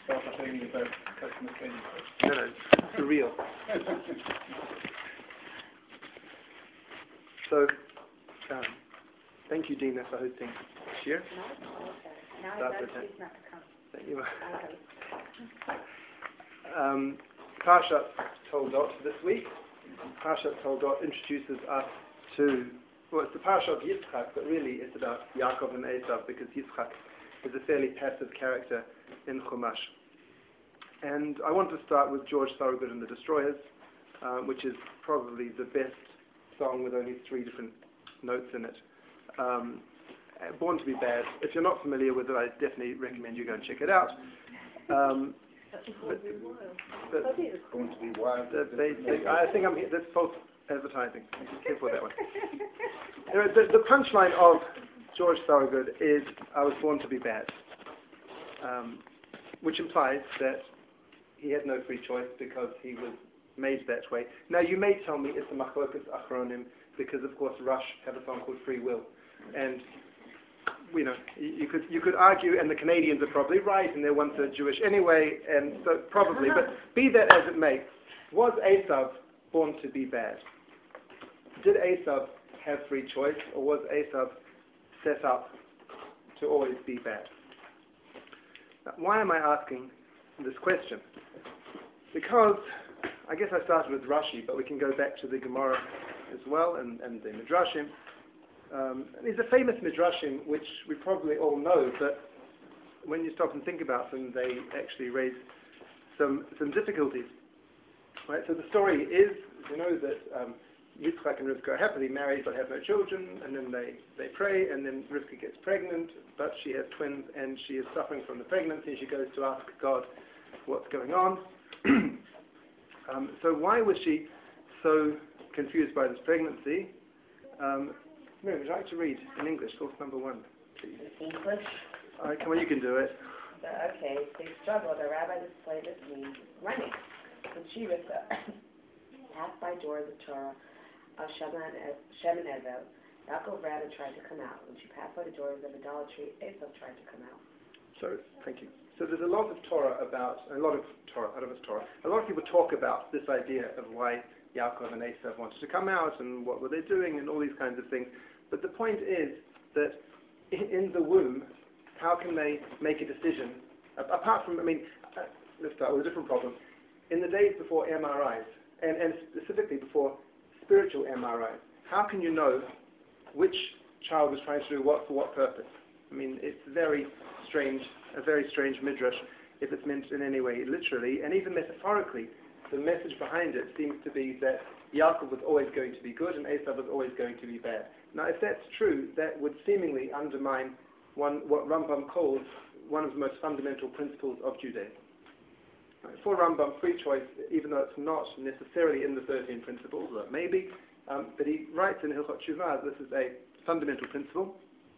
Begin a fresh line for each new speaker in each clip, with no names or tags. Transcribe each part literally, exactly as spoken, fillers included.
start by telling you about customer training.
No, no, it's surreal. So, um, thank you, Dina, for hosting this year.
No? Okay. Now
That's
I got
okay.
choose not to come.
Thank you.
Okay.
Um, Parshat Toldot this week. Parshat Toldot introduces us to, well, it's the Parsha of Yitzchak, but really it's about Yaakov and Esav, because Yitzchak is a fairly passive character in Chumash. And I want to start with George Thorogood and the Destroyers, um, which is probably the best song with only three different notes in it. Um, Born to be Bad. If you're not familiar with it, I definitely recommend you go and check it out. Um, but, but
I think it's going to be wild.
the basic, I think I'm that's false advertising. Careful with that one. Anyway, the, the punchline of George Thorogood is, I was born to be bad, um, which implies that he had no free choice because he was made that way. Now, you may tell me it's a machlokas achronim because, of course, Rush have a song called Free Will, and you know, you could you could argue, and the Canadians are probably right, and they're one-third Jewish anyway, and so probably, but be that as it may, was Esav born to be bad? Did Esav have free choice, or was Esav set up to always be bad? Now, why am I asking this question? Because, I guess I started with Rashi, but we can go back to the Gemara as well, and, and the Midrashim. Um, these are famous Midrashim, which we probably all know, but when you stop and think about them, they actually raise some some difficulties. Right? So the story is, you know, that um, Yitzchak and Rivka are happily married but have no children, and then they, they pray, and then Rivka gets pregnant, but she has twins, and she is suffering from the pregnancy. She goes to ask God what's going on. um, so why was she so confused by this pregnancy? Um, Miriam, would you like to read in English, source number one, please?
English?
All right, come on, you can do it.
Okay, they struggled. The rabbi displayed his means running. When she was passed by doors of Torah of Shem and Ezel, Yaakov ran and tried to come out. When she passed by the doors of idolatry, Esav tried to come out.
So, thank you. So there's a lot of Torah about, a lot of Torah, out of us Torah, a lot of people talk about this idea of why Yaakov and Esav wanted to come out and what were they doing and all these kinds of things. But the point is that in the womb, how can they make a decision? Apart from, I mean, uh, let's start with a different problem. In the days before M R Is, and, and specifically before spiritual M R Is, how can you know which child was trying to do what for what purpose? I mean, it's very strange, a very strange midrash if it's meant in any way literally, and even metaphorically. The message behind it seems to be that Yaakov was always going to be good and Esav was always going to be bad. Now, if that's true, that would seemingly undermine one, what Rambam calls one of the most fundamental principles of Judaism. Right, for Rambam, free choice, even though it's not necessarily in the thirteen principles, or maybe, um, but he writes in Hilchot Shuvah, this is a fundamental principle.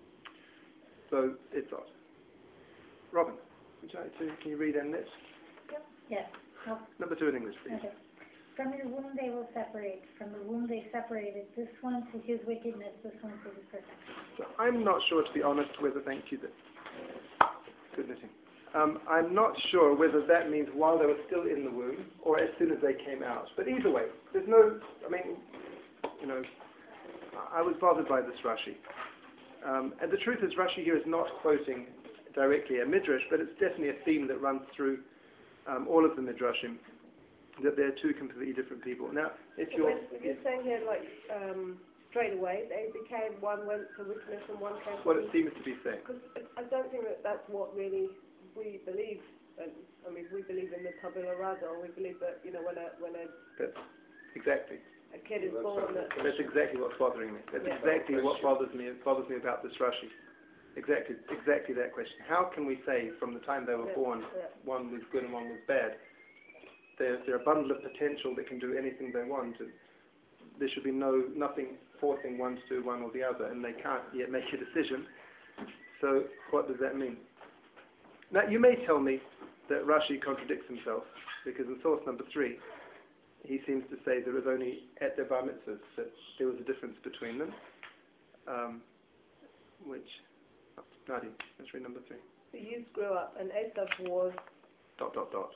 So it's odd. Robin, would you like to, can you read in this?
Yes. Oh.
Number two in English, please.
Okay. From your womb they will separate. From the womb they separated. This one to his wickedness, this one to his perfection.
So I'm not sure, to be honest, whether, thank you, that, good knitting. Um, I'm not sure whether that means while they were still in the womb or as soon as they came out. But either way, there's no, I mean, you know, I was bothered by this Rashi. Um, and the truth is, Rashi here is not quoting directly a midrash, but it's definitely a theme that runs through um, all of the midrashim, that they're two completely different people. Now, if you're...
When, when you're saying here, like, um, straight away, they became, one went to wickedness and one came to...
What it seems to be saying.
Because I don't think that that's what really we believe. And, I mean, we believe in the tabula rasa, or we believe that, you know, when a, when a,
That's exactly.
a kid is born... That,
That's exactly what's bothering me. That's
Yeah.
exactly what bothers me, bothers me about this Rashi. Exactly, exactly that question. How can we say from the time they were
Yeah,
born,
yeah.
one was good and one was bad? They're, they're a bundle of potential that can do anything they want, and there should be no nothing forcing one to do one or the other, and they can't yet make a decision. So what does that mean? Now, you may tell me that Rashi contradicts himself, because in source number three, he seems to say there was only at their bar mitzvahs that there was a difference between them, um, which... Nadia, let's read number three.
the youth grew up, and Esav was
dot, dot, dot.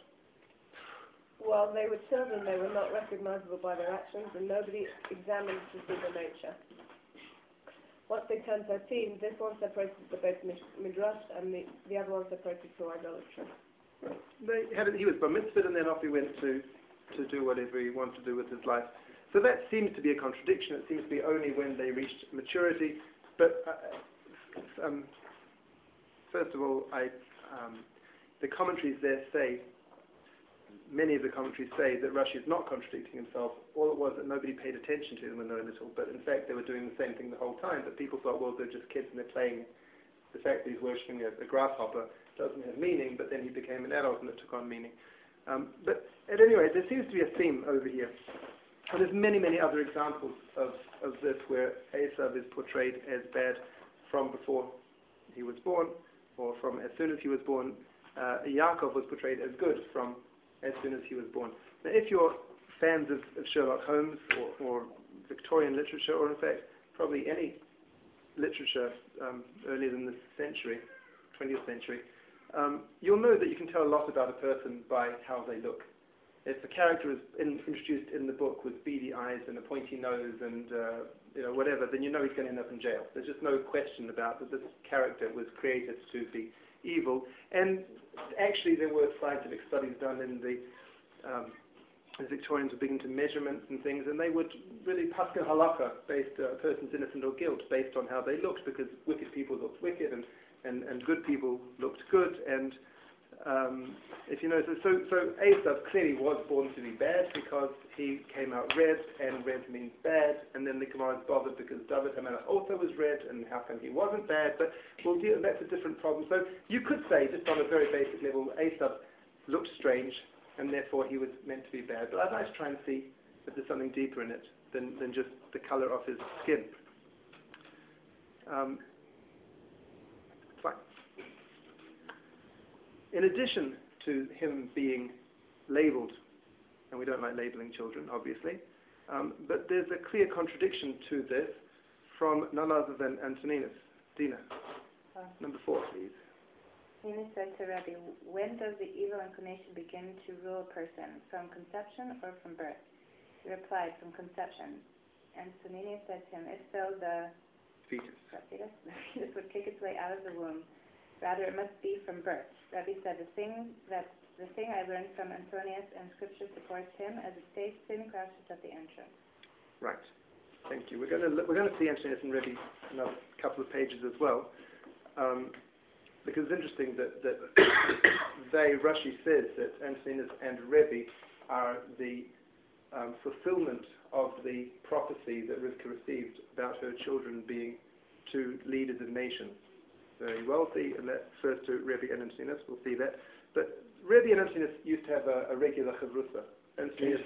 Well, they were children, they were not recognizable by their actions, and nobody examined to see their nature. Once they turned thirteen, this one separated the Beit Midrash, and the, the other one separated to idolatry.
They had, he was bar mitzvahed, and then off he went to, to do whatever he wanted to do with his life. So that seems to be a contradiction. It seems to be only when they reached maturity. But uh, um, first of all, I, um, the commentaries there say, many of the commentaries say that Rashi is not contradicting himself. All it was that nobody paid attention to them when they were little. But in fact, they were doing the same thing the whole time. But people thought, well, they're just kids and they're playing. The fact that he's worshipping a, a grasshopper doesn't have meaning, but then he became an adult and it took on meaning. Um, but at any rate, there seems to be a theme over here. And there's many, many other examples of, of this where Esav is portrayed as bad from before he was born, or from as soon as he was born. Uh, Yaakov was portrayed as good from as soon as he was born. Now, if you're fans of, of Sherlock Holmes or, or Victorian literature, or in fact, probably any literature um, earlier than this century, twentieth century, um, you'll know that you can tell a lot about a person by how they look. If a character is in, introduced in the book with beady eyes and a pointy nose and uh, you know whatever, then you know he's going to end up in jail. There's just no question about that this character was created to be evil. And actually there were scientific studies done in the um, as Victorians were big into measurements and things, and they would really paskin halakha based uh, a person's innocent or guilt based on how they looked, because wicked people looked wicked and, and, and good people looked good. And um, if you know, so, so, so Esav clearly was born to be bad because he came out red, and red means bad, and then the Gemara is bothered because David HaMelech also was red, and how come he wasn't bad? But we'll deal, that's a different problem. So you could say, just on a very basic level, Esav looked strange, and therefore he was meant to be bad. But I'd like to try and see if there's something deeper in it than, than just the colour of his skin. Um, fine. In addition to him being labelled, and we don't like labelling children, obviously, um, but there's a clear contradiction to this from none other than Antoninus. Dina,
Oh.
number four, please.
Nina said to Rabbi, when does the evil inclination begin to rule a person, from conception or from birth? He replied, from conception. And Antoninus said to him, if so, the
Fetus.
the fetus, the fetus would kick its way out of the womb. Rather, it must be from birth. Rabbi said, the thing that the thing I learned from Antonius and Scripture supports him, as it states, sin crouches at the entrance.
Right. Thank you. We're going to look, we're going to see Antoninus and Rebbe another couple of pages as well, um, because it's interesting that that they Rashi says that Antoninus and Rebbe are the um, fulfillment of the prophecy that Rivka received about her children being two leaders of nations, very wealthy, and that refers to Rebbe and Antoninus. We'll see that. But Rebbe and Antoninus used to have a, a regular chavrusa. Antoninus,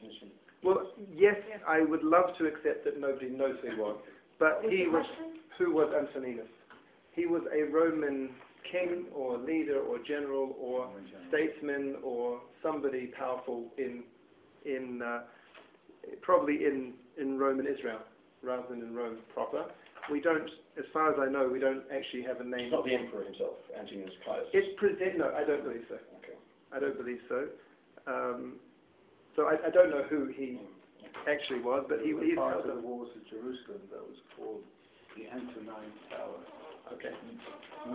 well, yes, I would love to accept that nobody knows who he was, but he was. Who was Antoninus? He was a Roman king or leader or general or statesman or somebody powerful in in uh, probably in in Roman Israel rather than in Rome proper. We don't, as far as I know, we don't actually have a name.
It's not the emperor himself, Antoninus Pius.
It's present. No, I don't believe so.
Okay.
I don't believe so. Um, so I, I don't know who he actually was, but he he's
part
held
of
up.
the walls of Jerusalem that was called the Antonine Tower.
Okay,
Huh?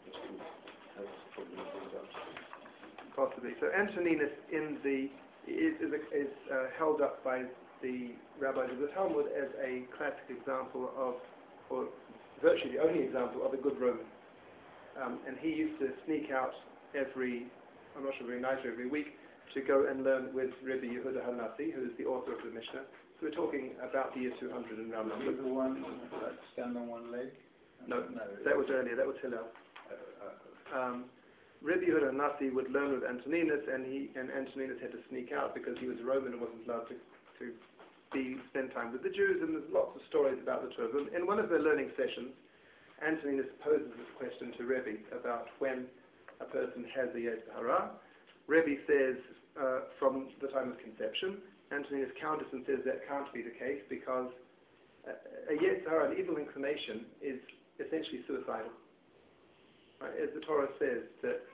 That's probably what it was.
possibly. So Antoninus in the is is, is uh, held up by the rabbis of the Talmud as a classic example of, or virtually the only example of a good Roman. Um, and he used to sneak out every, I'm not sure, every night or every week to go and learn with Rabbi Yehuda Hanassi, who is the author of the Mishnah. So we're talking about the year two hundred and round
Was
numbers.
he the one that stand on one leg?
No, that was earlier. That was Hillel. Um, Rabbi Yehuda Hanassi would learn with Antoninus, and he and Antoninus had to sneak out because he was a Roman and wasn't allowed to, to be spend time with the Jews. And there's lots of stories about the two of them. In one of their learning sessions, Antoninus poses this question to Rebbe about when a person has a Yetzer Hara. Rebbe says uh, from the time of conception. Antoninus counters and says that can't be the case because a, a Yetzer Hara, an evil inclination, is essentially suicidal. Right? As the Torah says that we have free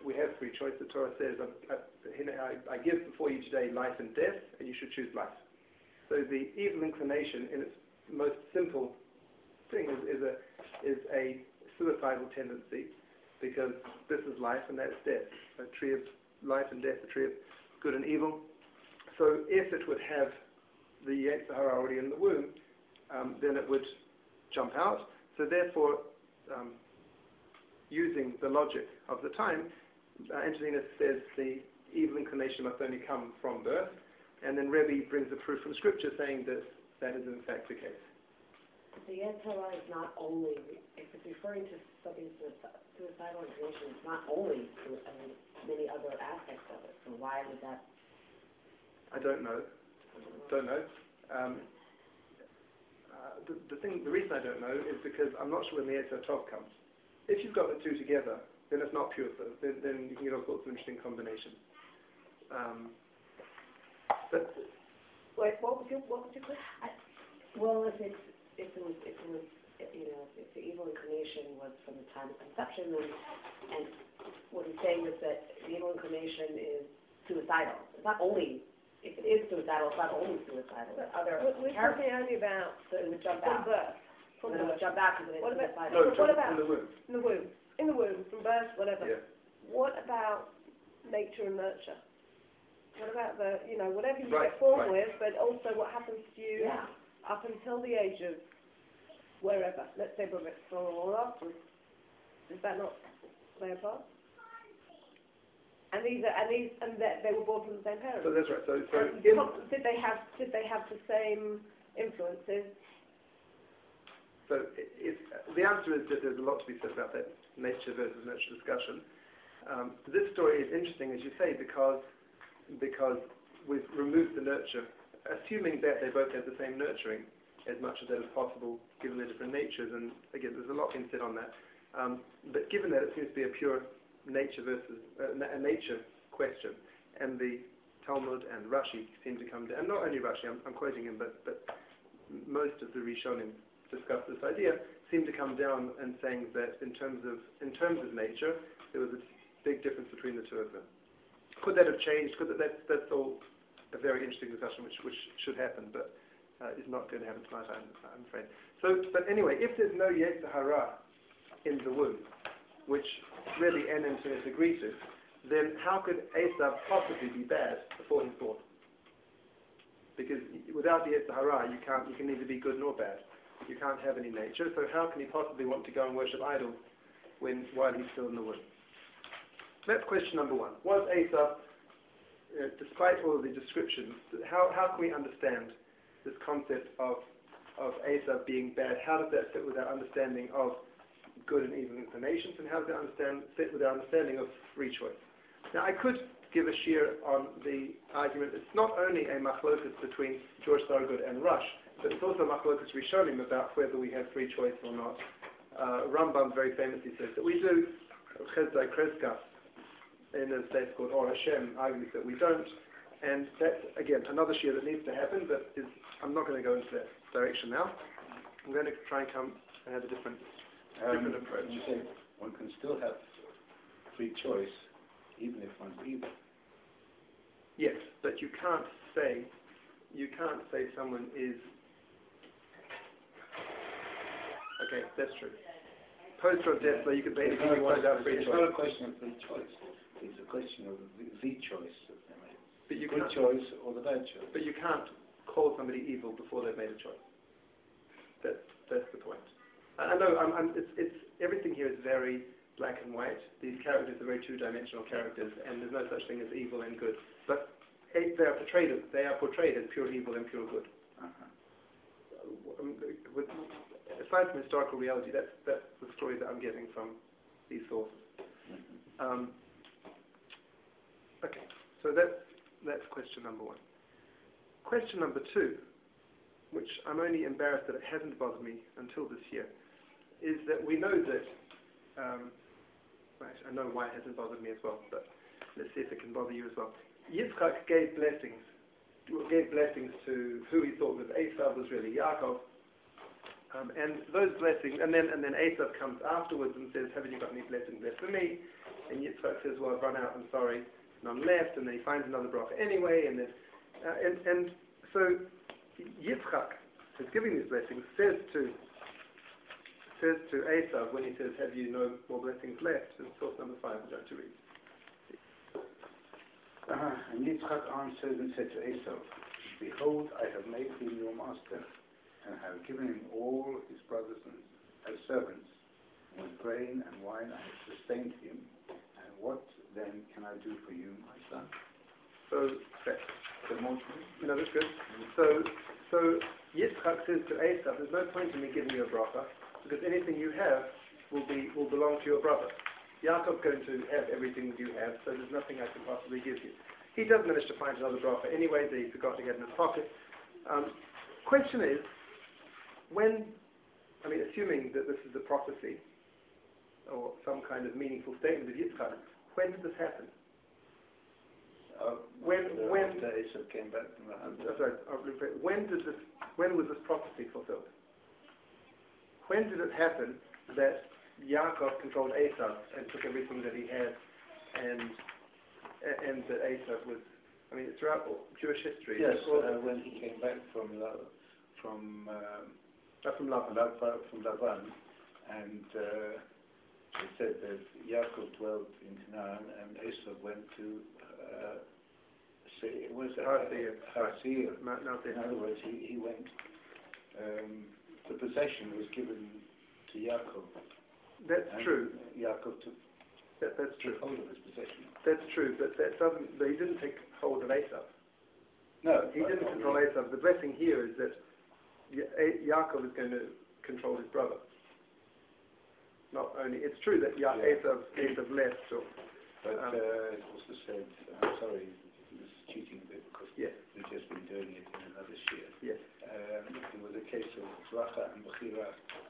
free choice. The Torah says, I, I, I give before you today life and death, and you should choose life. So the evil inclination, in its most simple thing, is, is a is a suicidal tendency, because this is life and that's death. A tree of life and death, a tree of good and evil. So if it would have the Yetzer Hara already in the womb, um, then it would jump out. So therefore, um, using the logic of the time, uh, Antoninus says the evil inclination must only come from birth, and then Rebbe brings a proof from Scripture saying that that is in fact the case.
The Yetzer Hara is not only, if it's referring to something suicidal inclination, it's not only, I mean, many other aspects of it. So why would that?
I don't know. Don't know. Um, uh, the, the thing, the reason I don't know is because I'm not sure when the Yetzer Tov comes. If you've got the two together, then it's not pure. So then, then you can get all sorts of interesting combinations. Um, but
Wait, what was your what was your question? I, well, if it's if it was if it was you know if the evil inclination was from the time of conception, then and what he's saying is that the evil inclination is suicidal. It's not only if it is suicidal, it's not only suicidal. There are other
We're talking only about
so it would jump
from
out.
birth. From
It would
birth.
jump out because it is
What about-
suicidal.
no,
What
just
about-
in the womb.
In the womb. In the womb, from birth, whatever.
Yeah.
What about nature and nurture? What about the, you know, whatever you
Right,
get born
right.
with, but also what happens to you
Yeah.
up until the age of wherever, let's say Bar Mitzvah or afterwards. Does that not play a part? And these are, and these, and that they were born from the same parents.
So that's right. So, so
And
in,
pro- did they have, did they have the same influences?
So it, it, the answer is that there's a lot to be said about that nature versus nurture discussion. Um, this story is interesting, as you say, because because we've removed the nurture, assuming that they both have the same nurturing, as much as that is possible, given their different natures. And again, there's a lot being said on that. Um, but given that it seems to be a pure nature versus uh, na- a nature question, and the Talmud and Rashi seem to come down, and not only Rashi, I'm, I'm quoting him, but but most of the Rishonim discuss this idea, seem to come down and saying that in terms of in terms of nature, there was a big difference between the two of them. Could that have changed? Could that, that's, that's all a very interesting discussion, which which should happen, but uh, is not going to happen tonight, I'm, I'm afraid. So, but anyway, if there's no Yetzer Hara in the womb, which really N and Antoninus agree to, then how could Esav possibly be bad before he's born? Because without the Yetzer Hara, you can't, you can neither be good nor bad. You can't have any nature, so how can he possibly want to go and worship idols when while he's still in the womb? That's question number one. Was Esav, uh, despite all of the descriptions, how, how can we understand this concept of of Esav being bad? How does that fit with our understanding of good and evil inclinations, and how does that understand, fit with our understanding of free choice? Now, I could give a sheer on the argument. It's not only a machlokus between George Thorogood and Rush, but it's also a machlokus Rishonim about whether we have free choice or not. Uh, Rambam very famously says that we do. Chezdai Kreskas in a place called Or Hashem argues that we don't, and that's again another shear that needs to happen, but is, I'm not going to go into that direction now. I'm going to try and come and have a different different
Um,
approach.
You say one can still have free choice even if one's evil.
Yes, but you can't say you can't say someone is okay. That's true. Post or death, so you could
It's
basically
not, a
want to have
question,
free
it's not a
choice,
question of free choice. It's a question of the, the choice that they made.
but you
Good
can't.
choice or the bad choice.
But you can't call somebody evil before they've made a choice. That's that's the point. I I know I'm, I'm, it's, it's everything here is very black and white. These characters are very two-dimensional characters, and there's no such thing as evil and good. But eh, they are portrayed as they are portrayed as pure evil and pure good.
Uh-huh.
Um, with, aside from historical reality, that's that's the story that I'm getting from these sources.
Mhm.
Um, okay, so that's that's question number one. Question number two, which I'm only embarrassed that it hasn't bothered me until this year, is that we know that, um, right, I know why it hasn't bothered me as well, but let's see if it can bother you as well. Yitzchak gave blessings, gave blessings to who he thought was Esav, was really Yaakov, um, and those blessings, and then and then Esav comes afterwards and says, haven't you got any blessings left for me? and Yitzchak says, well, I've run out, I'm sorry, none left, and then he finds another bracha anyway, and then, uh, and, and so Yitzchak, who's giving these blessings, says to says to Esav when he says, have you no more blessings left? In source number five, we're going to read.
Uh, and Yitzchak answered and said to Esau, behold, I have made him your master, and have given him all his brothers and as servants. With grain and wine I have sustained him, and what then can I do for you, my son?
So, that's,
The more
you know, that's good. So, so Yitzchak says to Esav, there's no point in me giving you a bracha, because anything you have will be will belong to your brother. Yaakov's going to have everything you have, so there's nothing I can possibly give you. He does manage to find another bracha anyway that he forgot to get in his pocket. Um, question is, when, I mean, assuming that this is a prophecy, or some kind of meaningful statement of Yitzchak, when did this happen?
Uh,
When,
after,
when,
after Esau came back from the hunt.
uh, sorry, I'll repeat. when did this, when was this prophecy fulfilled? When did it happen that Yaakov controlled Esav and took everything that he had, and and that Esav was, I mean, throughout Jewish history.
Yes,
all-
uh, when he came back from La, from um,
uh, from Lavan.
Lavan, from Lavan, and uh, he said that Yaakov dwelt in Canaan, and Esau went to uh, say, was it
Har Seir.
Har Seir.
Mount Mount
In other words, he, he went. Um, the possession was given to Yaakov.
That's
and
true.
Yaakov took,
That, that's true.
took hold of his possession.
That's true, but that doesn't. But he didn't take hold of Esav.
No,
He
but
didn't
only-
control Esav. The blessing here is that Ya- A- Yaakov is going to control his brother. Not only, it's true that Ya-
Yeah.
Esav, Esav left, or,
But
Um,
uh, it also said, I'm sorry, this is cheating a bit because
yes,
we've just been doing it in another share.
yes.
Um, it was a case of Zracha and Bechira.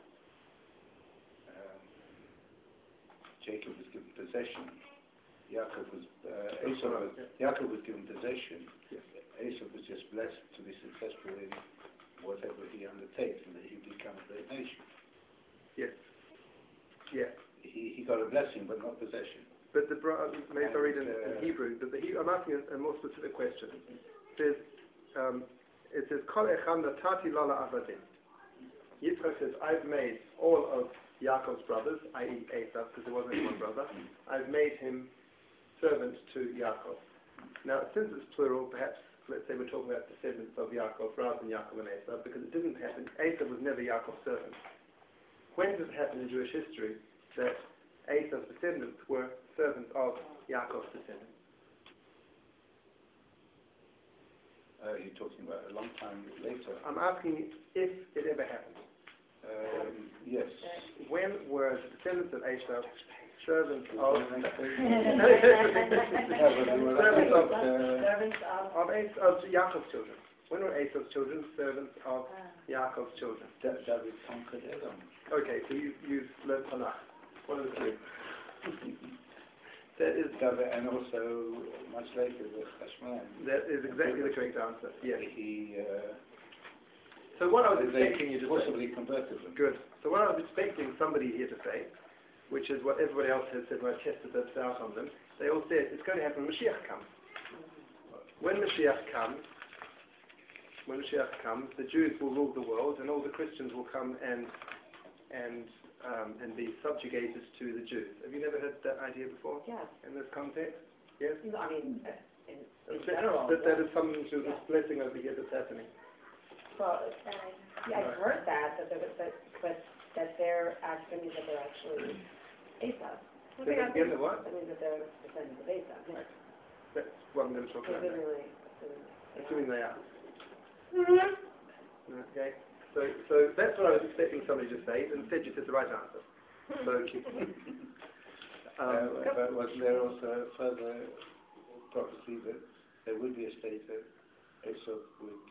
Um, Jacob was given possession. Yaakov was, uh, Esau was, Yaakov was given possession.
Yes.
Esau was just blessed to be successful in whatever he undertakes and that he become a great nation.
Yes. Yeah.
He, he got a blessing but not possession.
But the bro- maybe I read in,
And,
in
uh,
Hebrew, but the he- I'm asking a, a more specific question. It says, um, it says, Kol echad natati lo la'avadim. Yitzchak says, I've made all of Yaakov's brothers, that is. Esav, because there wasn't one brother, I've made him servants to Yaakov. Now, since it's plural, perhaps, let's say we're talking about descendants of Yaakov rather than Yaakov and Esav, because it didn't happen. Esav was never Yaakov's servant. When did it happen in Jewish history that Esav's descendants were servants of Yaakov's descendants?
Uh, you're talking about a long time later.
I'm asking if it ever happened.
Um, yes.
When were the descendants of Esav servants of
No, but we were
servants of,
uh,
Servants of,
of, Es- of Yaakov's children? When were Esav's children servants of Yaakov's children?
Da- David conquered Edom.
Okay, so you, you've learned Tanakh. One of the two. That is,
David, and also much later with Hashman.
that is exactly the correct answer. Yes.
He uh,
So what I was
they
expecting you to say.
forcibly converted them.
Good. So what I was expecting somebody here to say, which is what everybody else has said when I tested this out on them, they all said it's going to happen when Mashiach comes. When Mashiach comes, when Mashiach comes, the Jews will rule the world and all the Christians will come and and um, and be subjugators to the Jews. Have you never heard that idea before
yes.
in this context? Yes?
I mean, uh, in, in
That-
general.
That, that is something to this blessing over here that's happening.
Well, yeah, I've heard that, that, there- that, but that they're actually, that they're actually Esav.
Say that again, the what?
That means that they're descendants of Esav. Yeah.
That's what I'm going to talk about. now.
Presumably,
Assuming they are. Okay. So, so that's what I was expecting somebody to say. Instead, you said the right answer. So, um,
uh, but was there also a further prophecy that there would be a state that Esau would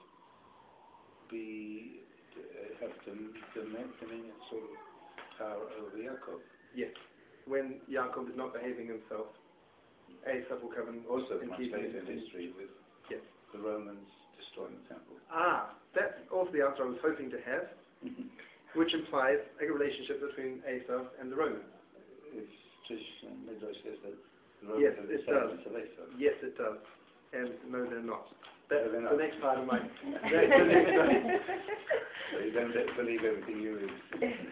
be uh, have dom- dom- dominion sort of power over Yaakov?
yes. When Yaakov is not behaving himself, Esav will come and
Also
and
much
keep him
later in
in-
history with
Yes.
the Romans destroying the temple.
Ah, that's also the answer I was hoping to have, which implies a relationship between Esav and the Romans.
It's traditional Midrash says that the
Yes,
Romans are
it
descendants of Esau.
Yes, it does. And no, they're not. That's
No, they're
the
not.
next part of my... That's the next part.
So you don't believe everything you read.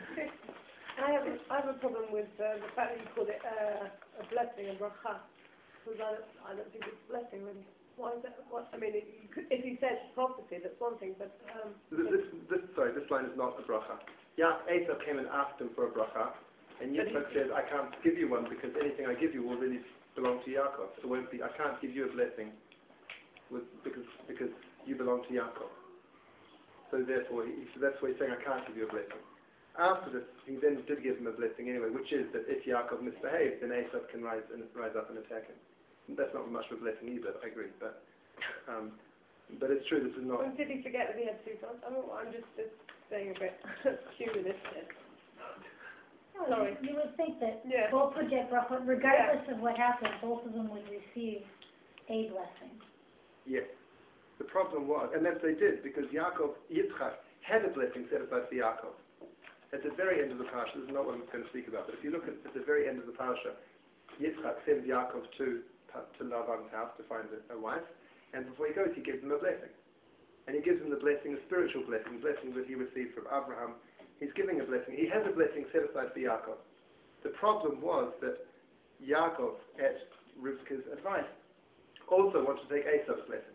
I have a, I have a problem with uh, the fact that you called it uh, a blessing, a bracha, because I don't, I don't think it's a blessing really. Why is that? What, I mean, it, you could, if you said prophecy, that's one thing, but um,
This, this, this, sorry, this line is not a bracha. Yeah, Esau came and asked him for a bracha, and Yitzchak says, I can't give you one because anything I give you will really belong to Yaakov. It won't be, I can't give you a blessing with, because, because you belong to Yaakov. So therefore, he, so that's why he's saying, I can't give you a blessing. After this, he then did give him a blessing anyway, which is that if Yaakov misbehaves, then Esau can rise and rise up and attack him. That's not much of a blessing either, I agree, but um, but it's true, this is not...
and did he forget that he had two sons? I mean, I'm just, just saying a bit humanistic.
Well,
Sorry.
You would think that
Yeah.
both would get bracha, regardless of what happened, both of them would receive a blessing.
Yes. The problem was, and that they did, because Yaakov, Yitzchak, had a blessing set aside for Yaakov. At the very end of the parasha, this is not what I'm going to speak about, but if you look at, at the very end of the parasha, Yitzchak sends Yaakov to, to Lavan's house to find a, a wife, and before he goes, he gives him a blessing. And he gives him the blessing, a spiritual blessing, a blessing that he received from Abraham. He's giving a blessing. He has a blessing set aside for Yaakov. The problem was that Yaakov, at Rivka's advice, also wanted to take Esau's blessing.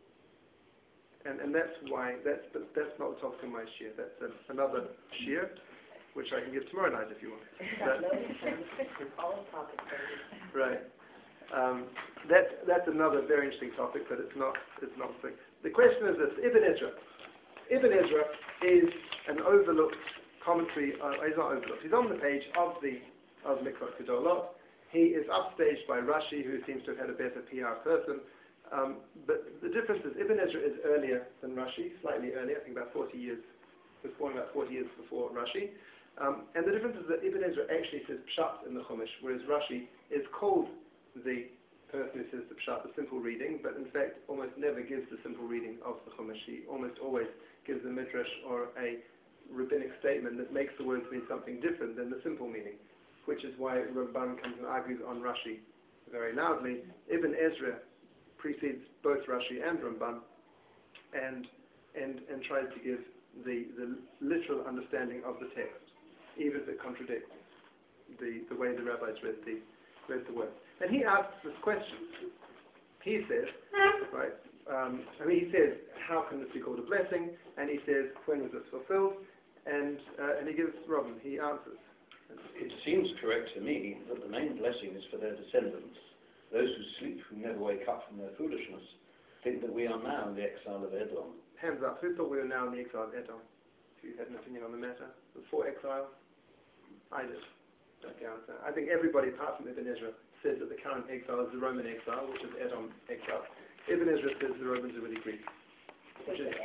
And, and that's why, that's, but that's not the topic of my shir. That's a, another shir, which I can give tomorrow night if you want. But,
All topics.
right. Um, that, that's another very interesting topic, but it's not, it's not the thing. The question is this, Ibn Ezra. Ibn Ezra is an overlooked commentary, uh, he's not overlooked, he's on the page of the of Mikvot Gedolot. He is upstaged by Rashi, who seems to have had a better P R person. Um, but the difference is Ibn Ezra is earlier than Rashi, slightly earlier, I think about forty years, he was born about forty years before Rashi. Um, and the difference is that Ibn Ezra actually says Pshat in the Chumash, whereas Rashi is called the person who says the Pshat, the simple reading, but in fact almost never gives the simple reading of the Chumash. He almost always gives a midrash or a rabbinic statement that makes the words mean something different than the simple meaning, which is why Ramban comes and argues on Rashi very loudly. Ibn Ezra precedes both Rashi and Ramban and, and, and tries to give the, the literal understanding of the text, even if it contradicts the, the way the rabbis read the, read the words. And he asks this question. He says, right, um, I mean, he says, how can this be called a blessing? And he says, when was this fulfilled? And, uh, and he gives Robin, he answers.
It seems correct to me that the main blessing is for their descendants. Those who sleep, who never wake up from their foolishness, think that we are now in the exile of Edom.
Hands up. Who thought we were now in the exile of Edom? If you had an opinion on the matter. Before exile? I did. Okay, I understand. I think everybody apart from Ibn Ezra says that the current exile is the Roman exile, which is Edom exile. Ibn Ezra says the Romans are really Greek. Which is,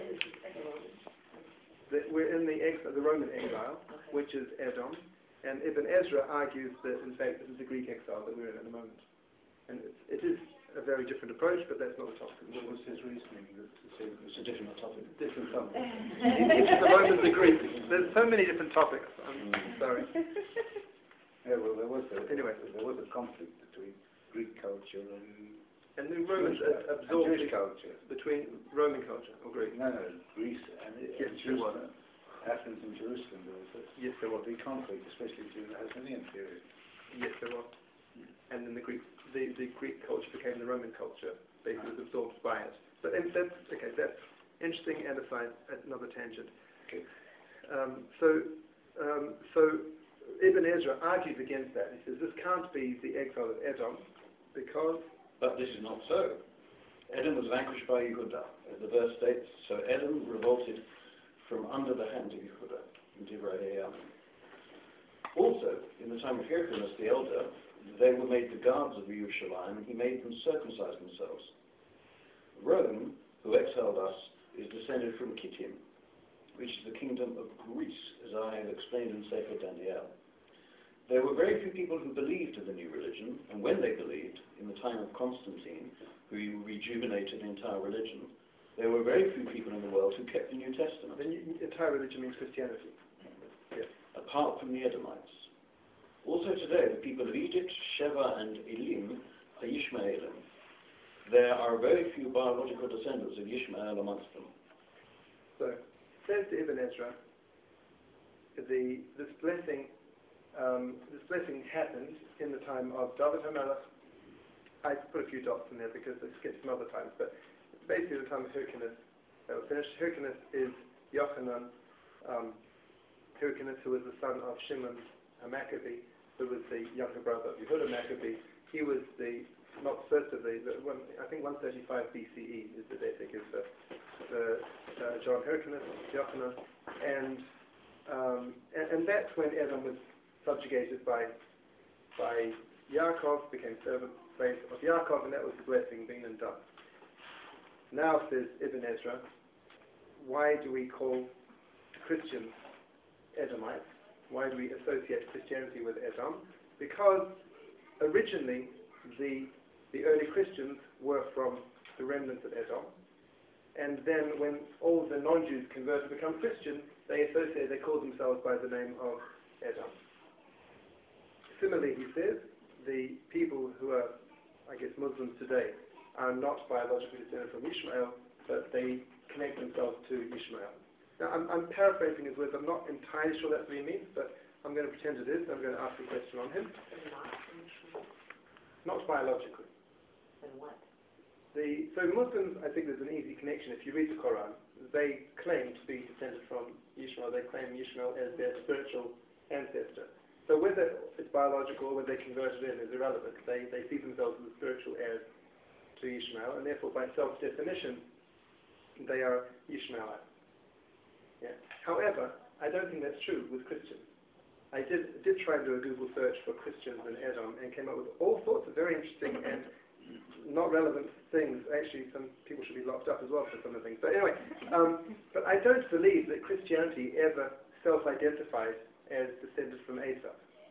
that we're in the exile, the Roman exile, which is Edom, and Ibn Ezra argues that in fact this is the Greek exile that we're in at the moment. And it's, it is a very different approach, but that's not the topic.
What was his reasoning? To say that
It's a different topic.
Different topic. The Romans are Greek. There's so many different topics. I'm sorry.
Yeah, well, there was a,
Anyway.
there was a conflict between Greek culture and
And the Romans
Jewish,
ab-
and
absorbed
Jewish
it
culture.
between Roman culture or Greek.
No, no, Greece and,
Yes,
and
there was.
Jerusalem, Athens and Jerusalem. There was a
Yes, there was.
big conflict, especially during the Hasmonean period.
Yes, there was. And then the Greek, the, the Greek culture became the Roman culture. Basically, was absorbed by it. But and that's okay. That's interesting. And aside, another tangent.
Okay.
Um, so, um, so Ibn Ezra argues against that. He says this can't be the exile of Edom because.
But this is not so. Edom was vanquished by Yehuda. As the verse states, so Edom revolted from under the hand of Yehuda. In Divrei Hayamim. Also, in the time of Hyrcanus the elder, they were made the guards of Yerushalayim, and he made them circumcise themselves. Rome, who exiled us, is descended from Kittim, which is the kingdom of Greece, as I have explained in Sefer Daniel. There were very few people who believed in the new religion, and when they believed, in the time of Constantine, who rejuvenated the entire religion, there were very few people in the world who kept the New Testament.
The new, entire religion means Christianity. Yes.
Apart from the Edomites. Also today, the people of Egypt, Sheva and Elim, are Ishmaelim. There are very few biological descendants of Ishmael amongst them.
So, says to Ibn Ezra, the, this blessing, um, this blessing happened in the time of David HaMelech. I put a few dots in there because I skipped some other times, but it's basically the time of Hyrcanus that was finished. Hyrcanus is Yochanan, um, Hyrcanus, who was the son of Shimon a Maccabee, who was the younger brother of Yehuda Maccabee. He was the, not first of the, the one, I think one thirty-five B C E is the date they give the, the uh, John Hyrcanus, Yochanan, and, um, and and that's when Edom was subjugated by by Yaakov, became servant slave of Yaakov, and that was the blessing being and done. Now, says Ibn Ezra, why do we call Christians Edomites? Why do we associate Christianity with Edom? Because originally the the early Christians were from the remnants of Edom, and then when all the non-Jews converted to become Christian, they associated, they called themselves by the name of Edom. Similarly, he says, the people who are, I guess, Muslims today are not biologically descended from Ishmael, but they connect themselves to Ishmael. Now, I'm, I'm paraphrasing his words. I'm not entirely sure that's what he means, but I'm going to pretend it is. I'm going to ask a question on him. Not biologically.
Then what?
The, so Muslims, I think there's an easy connection. If you read the Quran, they claim to be descended from Ishmael. They claim Ishmael as their spiritual ancestor. So whether it's biological or whether they converted in is irrelevant. They, they see themselves as the spiritual heirs to Ishmael, and therefore by self-definition, they are Ishmaelites. Yeah. However, I don't think that's true with Christians. I did, did try and do a Google search for Christians in Edom and came up with all sorts of very interesting and not relevant things. Actually, some people should be locked up as well for some of the things. But anyway, um, but I don't believe that Christianity ever self-identified as descended from Esau.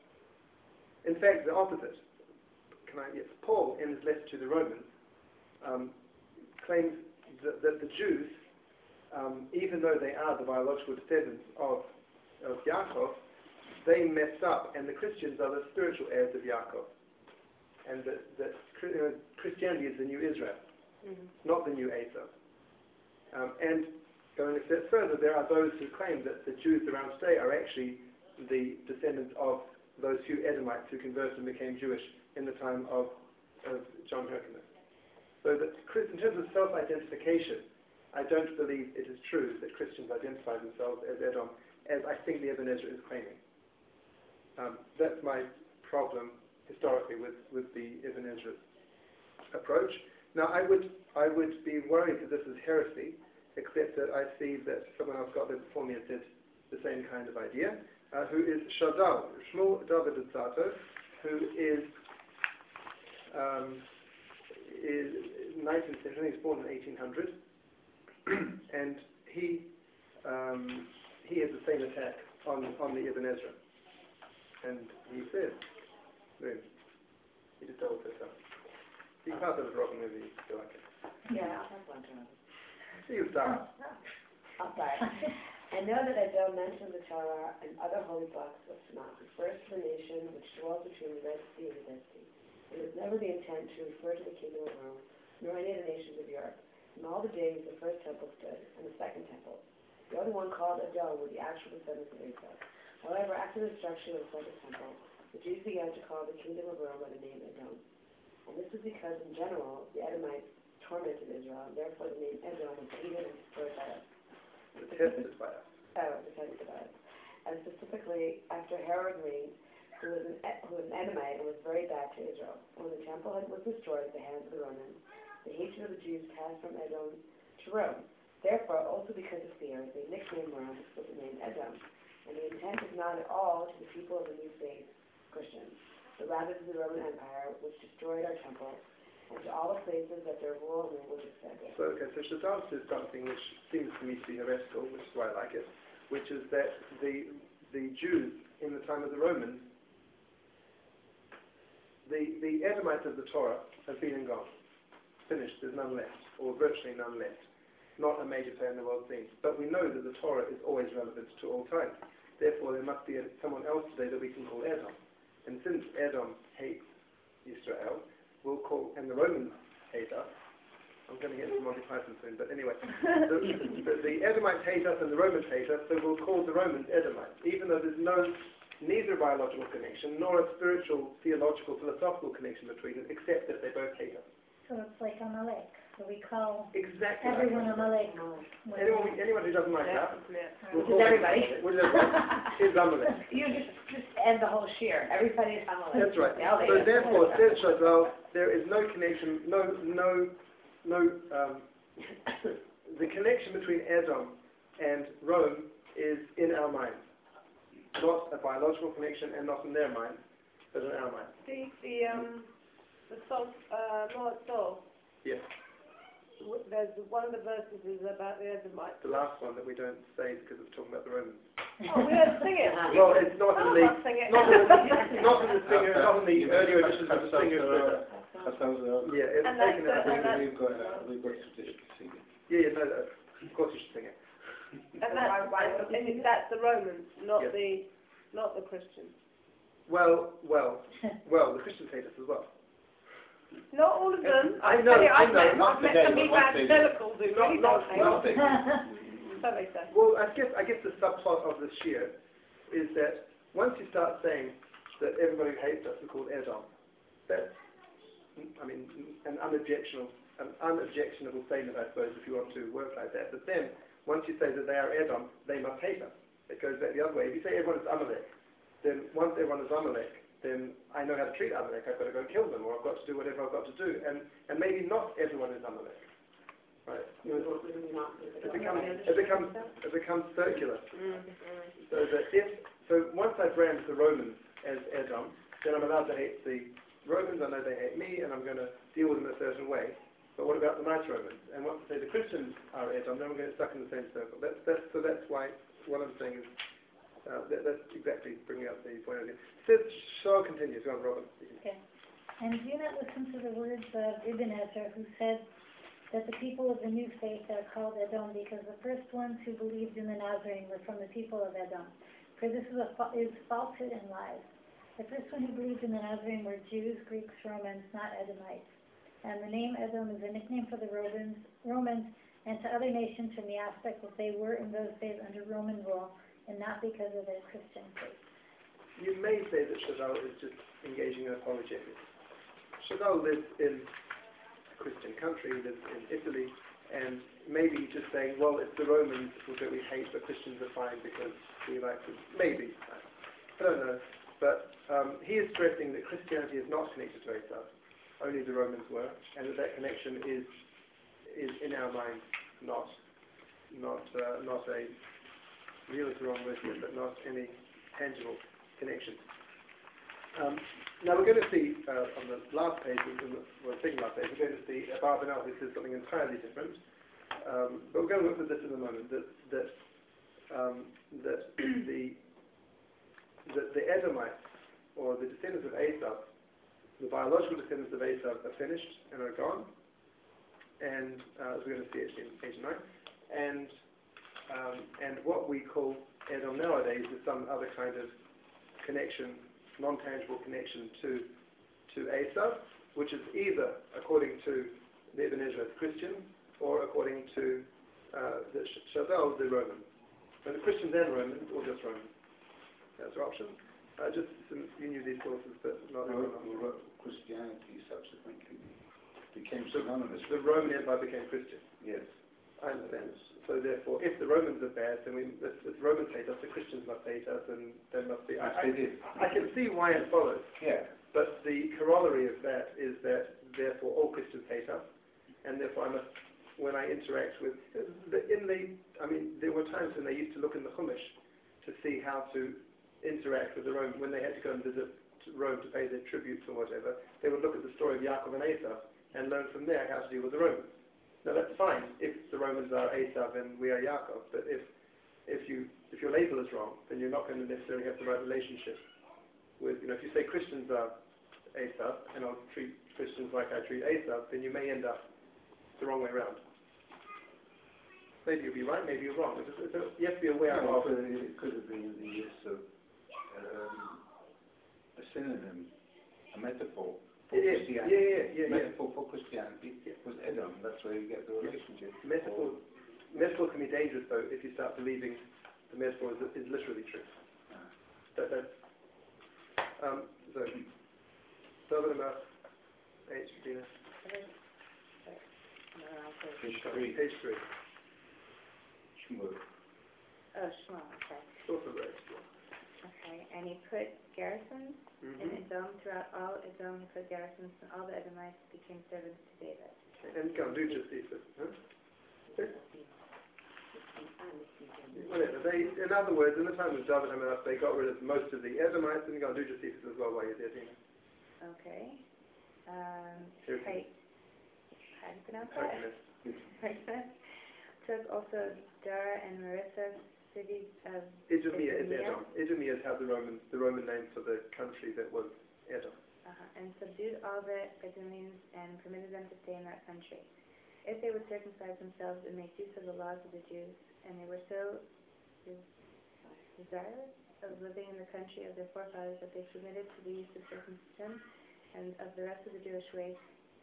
In fact, the opposite. Can I, yes, Paul, in his letter to the Romans, um, claims that, that the Jews, um, even though they are the biological descendants of, of Yaakov, they messed up, and the Christians are the spiritual heirs of Yaakov. And that, that Christianity is the new Israel, mm-hmm. not the new Esau. Um, and going a step further, there are those who claim that the Jews around today are actually the descendants of those few Edomites who converted and became Jewish in the time of, of John Hyrcanus. So that in terms of self-identification, I don't believe it is true that Christians identify themselves as Edom, as I think the Ibn Ezra is claiming. Um, that's my problem historically with, with the Ibn Ezra's approach. Now, I would I would be worried that this is heresy, except that I see that someone else got there before me and said the same kind of idea, uh, who is Shadal, Shmuel David Zato, who is um, is nineteenth century. He was born in eighteen hundred, and he um, he has the same attack on on the Ibn Ezra. And he says, boom, he just double this up. You can't have a rock movie, do like it.
Yeah, I'll have one too.
See you start.
I'm sorry. I know that Adon mentioned the Torah and other holy books of Tanakh refers to the nation which dwells between the Red Sea and the Dead Sea. It was never the intent to refer to the kingdom of Rome, nor any of the nations of Europe. In all the days the first temple stood, and the second temple. The only one called Adon were the actual descendants of Esau. However, after the destruction of the second temple, the Jews began to call the kingdom of Rome by the name Edom. And this was because, in general, the Edomites tormented Israel, and therefore the name Edom was hated and destroyed by us.
Detested by us.
Oh, detested by us. And specifically, after Herod reigned, who was, an, who was an Edomite and was very bad to Israel. When the temple was destroyed at the hands of the Romans, the hatred of the Jews passed from Edom to Rome. Therefore, also because of fear, they nicknamed Rome with the name Edom. And the intent is not at all to the people of the new faith, Christians, but rather to the Roman Empire, which destroyed our temple, and to all the places that their rule and language extended.
So, okay, so Shadal says something which seems to me to be heretical, which is why I like it, which is that the the Jews in the time of the Romans, the, the Edomites of the Torah have been and gone. Finished, there's none left, or virtually none left. Not a major player in the world scene. But we know that the Torah is always relevant to all time. Therefore, there must be a, someone else today that we can call Edom. And since Edom hates Israel, we'll call, and the Romans hate us. I'm going to get to Monty Python soon, but anyway, the, the, the Edomites hate us and the Romans hate us, so we'll call the Romans Edomites, even though there's no, neither biological connection nor a spiritual, theological, philosophical connection between them, except that they both hate us.
So it's like Amalek. So we call
Exactly.
everyone Amalek.
Anyone, anyone who doesn't like
Yeah,
that,
yeah.
we'll
Which is
call
everybody.
Which is everybody. Is Amalek.
You just, just end the whole shear. Everybody is Amalek.
That's right.
Yeah,
So
they-
therefore, says Chazal, there is no connection, no, no, no, um, the connection between Edom and Rome is in our minds. Not a biological connection and not in their minds, but in our minds.
The, the, um, the Sol, uh, Moab Sol,
Yes.
w- there's, one of the verses is about the Edomites.
The last one that we don't say because it's talking about the Romans.
Oh, we don't sing it.
Well, it's not in
Some
the,
of us sing it.
not in the, not in the singer, not in the earlier editions of the singer.
That sounds uh,
Yeah, it's
And that's
taken
the-
out.
and that's-
we've got uh, we've got tradition to sing it.
Yeah, yeah, no, no, of course you should sing it.
And that's, and it- that's the Romans, not
Yes.
the, not the Christians.
Well, well, well, the Christians hate us as well.
Not all of them.
I know,
Tell you,
I
I've
know,
met,
not
I've met
today,
some
but
people
one thing.
evangelicals who really
Not,
don't
not,
hate
not,
us. So they say.
Well, I guess I guess the subplot of this year is that once you start saying that everybody who hates us is called Edom, that's, I mean, an unobjectionable, an unobjectionable statement, I suppose, if you want to work like that. But then, once you say that they are Edom, they must hate us. It goes back the other way. If you say everyone is Amalek, then once everyone is Amalek, then I know how to treat Amalek. I've got to go kill them, or I've got to do whatever I've got to do. And and maybe not everyone is Amalek. Right? It becomes, it becomes, it becomes circular. So that if, so once I brand the Romans as Edom, then I'm allowed to hate the Romans, I know they hate me, and I'm going to deal with them a certain way. But what about the nice Romans? And once I say the Christians are Edom, then we're going to get stuck in the same circle. That's, that's, so that's why what I'm saying is, uh, that, that's exactly bringing up the point of view. Says, Shaul continues, go on, Robin.
Okay. And do not listen to the words of Ibn Ezra, who said that the people of the new faith are called Edom because the first ones who believed in the Nazarene were from the people of Edom. For this is, a, fa- is falsehood and lies. The first one who believed in the Nazarene were Jews, Greeks, Romans, not Edomites. And the name Edom is a nickname for the Romans, Romans and to other nations from the aspect that they were in those days under Roman rule and not because of their Christian faith.
You may say that Chazal is just engaging in apologetics. Chazal lives in a Christian country, lives in Italy, and maybe he's just saying, well, it's the Romans that we hate, but Christians are fine because we like them. Maybe. I don't know. But um, he is stressing that Christianity is not connected to Esau. Only the Romans were, and that that connection is is in our minds, not not uh, not a real is the wrong word here, but not any tangible connection. Um, now we're going to see uh, on the last page, on the well, second last page, we're going to see Abarbanel who says something entirely different. Um, but we're going to look at this in a moment. That that um, that the that the Edomites or the descendants of Esau, the biological descendants of Esau, are finished and are gone. And uh, as we're going to see it in page nine, and um, and what we call Edom nowadays is some other kind of connection, non-tangible connection to to Esau, which is either according to the Ibn Ezra, the Christians, or according to uh, the Chazal, the Romans. And the Christians and Romans, or just Romans. That's our option. Uh, just some, you knew these sources, but not
Ro-
everyone.
Ro- Christianity subsequently became synonymous.
The Roman Empire became Christian.
Yes.
I understand. So therefore, if the Romans are bad, then we, if, if the Romans hate us, the Christians must hate us, and there must be. I,
Yes, they did.
I, I can see why it follows,
Yeah.
but the corollary of that is that therefore all Christians hate us, and therefore I must, when I interact with, the, in the, I mean, there were times when they used to look in the Chumash to see how to interact with the Roman, when they had to go and visit Rome to pay their tributes or whatever, they would look at the story of Yaakov and Esau and learn from there how to deal with the Romans. Now that's fine if the Romans are Esau and we are Yaakov, but if if you if your label is wrong, then you're not going to necessarily have the right relationship with, you know, if you say Christians are Esau and I'll treat Christians like I treat Esau, then you may end up the wrong way around. Maybe you'll be right, maybe you're wrong. It's, it's a, you have to be aware
No,
of
but it could have been the use of um, a synonym, a metaphor for
Yeah, yeah,
Christianity.
yeah, yeah, yeah, yeah.
Metaphor for Christianity was Edom. That's where you get the relationship.
Metaphor, metaphor can be dangerous though if you start believing the metaphor is, is literally true.
Uh,
That, that's, um, so, David Amouth, H. Dina,
Page three.
page three.
Shmuel.
Oh, Shmuel, okay.
Also right.
Okay, and he put garrisons in
Mm-hmm.
Edom. Throughout all Edom, he put garrisons, and all the Edomites became servants to David.
And go and do Josephus. Huh? Whatever. They, in other words, in the time of David Amouth, they got rid of most of the Edomites and go and do Josephus as well while you're there, Dina.
Okay. Um,
Here it
Hi- how do you pronounce that?
Okay.
Harkness. Took also Dara and Marissa, cities of
Idumea is
Idumea.
Edom. Idumea is how the Roman, the Roman name for the country that was Edom.
uh, and subdued all the Edomians and permitted them to stay in that country. If they would circumcise themselves and make use of the laws of the Jews, and they were so des- desirous of living in the country of their forefathers that they submitted to the use of circumcision and of the rest of the Jewish ways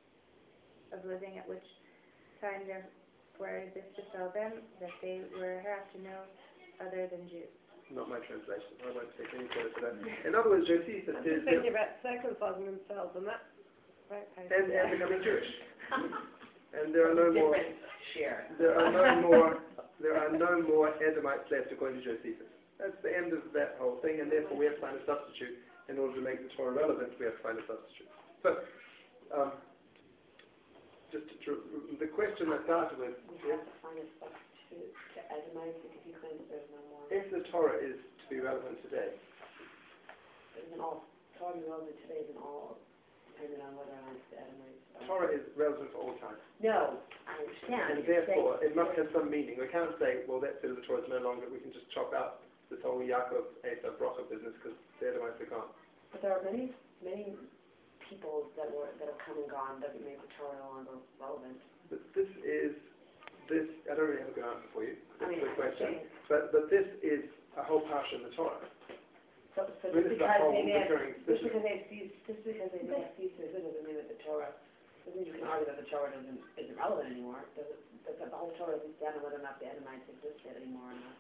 of living, at which time therefore this befell them, that they were hereafter no other than Jews.
Not my translation. I won't take any credit for that. In other words, Josephus
I'm
is
just thinking about circumcising themselves, and that's right.
and, and becoming Jewish. And there are no more.
Different share.
There are no more. There are no more Edomites left according to Josephus. That's the end of that whole thing, and therefore we have to find a substitute in order to make the Torah relevant. We have to find a substitute. So, um, just to, tr- the question I started with:
We have to find a substitute to Edomites because he claims there's no more.
if the Torah is to be relevant today,
Isn't all Torah relevant today? Isn't all dependent on whether or not it's the Edomites?
Torah is relevant for all time.
No, I understand.
And therefore, it must have some meaning. We can't say, well, that bit of the Torah is no longer, we can just chop out this whole Yaakov, Esav, Bracha business because the Edomites are gone.
But there are many, many people that were that have come and gone. Doesn't make the Torah no longer relevant.
But this is, this, I don't really have a good answer for you.
I
That's
mean,
the
I
question.
think-
But, but this is a whole parsha in the Torah.
So, so
I mean,
just
this is a
because
whole
they may have,
recurring, this
just
is,
because they have ceased, just because they may have ceased to exist doesn't mean that the Torah, doesn't mean you can argue that the Torah doesn't, isn't relevant anymore. Does it, that the whole Torah doesn't stand on whether or not the Edomites existed anymore or not.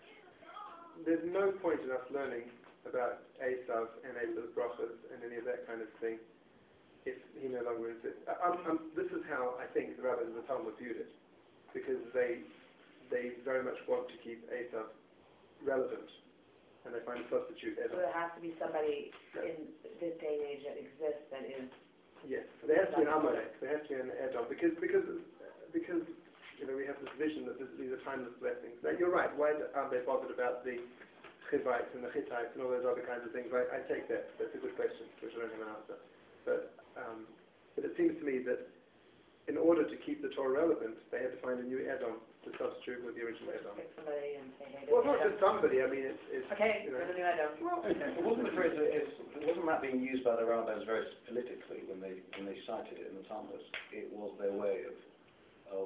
there's no point in us learning about Esav and Esav's brachas and any of that kind of thing if he no longer exists. I- I'm, I'm, this is how I think the rabbis of the Talmud viewed it, because they they very much want to keep Esav relevant, and they find a substitute
So
Edom.
there has to be somebody in this day and age that exists that is,
Yes, there has to be an Amalek, there has to be an Edom, because because because you know we have this vision that this, these are timeless blessings. Now you're right. Why aren't they bothered about the Hivites and the Hittites and all those other kinds of things? I, I take that. That's a good question, which I don't have an answer. But um, but it seems to me that in order to keep the Torah relevant, they had to find a new Edom to substitute with the original Edom.
pick somebody and say, hey,
Well,
don't
not
you
just somebody. I mean, it's, it's
Okay,
you know.
there's a new Edom.
Well,
It wasn't the phrase, it's, wasn't that being used by the rabbis very politically when they when they cited it in the Talmud? It was their way of of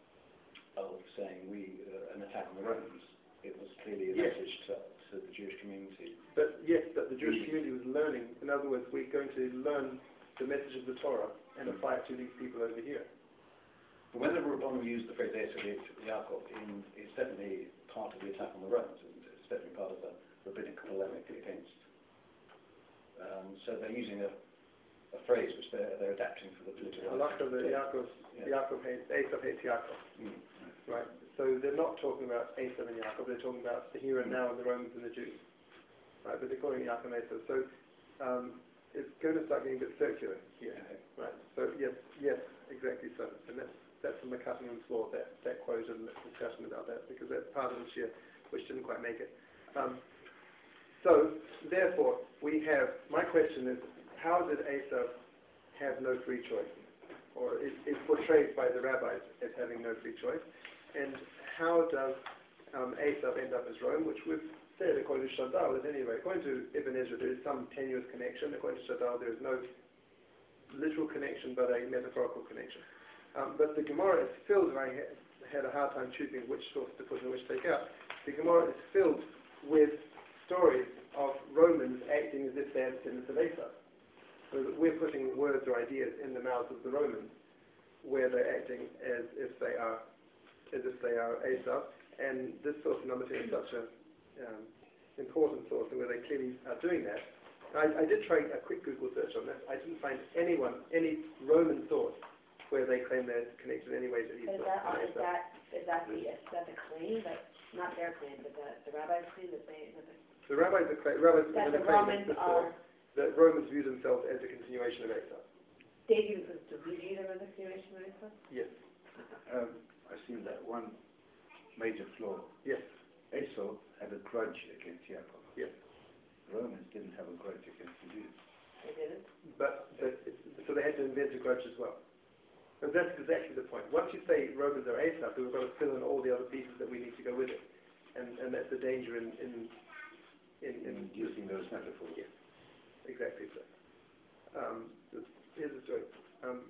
of saying we uh, an attack on the Romans. It was clearly a
Yes.
message to, to the Jewish community.
But yes, but the Jewish community was learning. In other words, we're going to learn the message of the Torah and apply it to these people over here.
But when the Rabbanim used the phrase Esav Yaakov, in, it's definitely part of the attack on the Romans, isn't it? It's definitely part of the rabbinic polemic against. Um, so they're using a, a phrase which they're, they're adapting for the political.
Halakha, the Yaakov,
Yeah.
Yaakov hates, Esav hates Yaakov.
Mm.
Right. So they're not talking about Esav and Yaakov. They're talking about the here and now and the Romans and the Jews. Right. But they're calling it Yaakov and Esav. So um, it's going to start getting a bit circular here. Right. So yes, yes, exactly so. And that's that's from the cutting room floor. That that quote and that discussion about that, because that's part of the shir which didn't quite make it. Um, so therefore, we have. My question is, how did Esav have no free choice, or is, is portrayed by the rabbis as having no free choice? And how does um, Esav end up as Rome, which we've said, according to Shadal, at any rate, according to Ibn Ezra, there is some tenuous connection. According to Shadal, there is no literal connection, but a metaphorical connection. Um, but the Gemara is filled, and I ha- had a hard time choosing which source to put and which to take out. The Gemara is filled with stories of Romans acting as if they had descendants of Esau. So that we're putting words or ideas in the mouths of the Romans where they're acting as if they are as if they are Esau. And this source number two is such a um, important source where they clearly are doing that. I, I did try a quick Google search on this. I didn't find anyone, any Roman source where they claim they're connected in any way to Esau.
Is that, is that, is that the, is that the claim, that, not their claim, but the, the rabbis' claim that they, that the,
The rabbis are cla- rabbis
that
are
the
claim
Romans
that,
are,
that Romans view themselves as a continuation of Esau.
they view, do we view them as a continuation of Esau?
Yes.
Um, I've seen that one major flaw.
Yes.
Esau had a grudge against Jacob.
Yes.
The Romans didn't have a grudge against the Jews.
They didn't?
But, but it's, so they had to invent a grudge as well. And that's exactly the point. Once you say Romans are Esau, then we've got to fill in all the other pieces that we need to go with it. And, and that's the danger in, in, in, in
In using those metaphors.
Yes, exactly so. Um, this- here's the story. Um,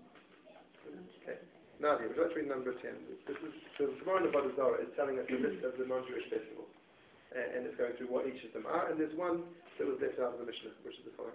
okay. Nadia, would you like to read number ten? This is, so the Gemara in the Avodah Zarah is telling us the list of the non-Jewish festivals. And, and it's going through what each of them are. And there's one that was left out of the Mishnah, which is the following.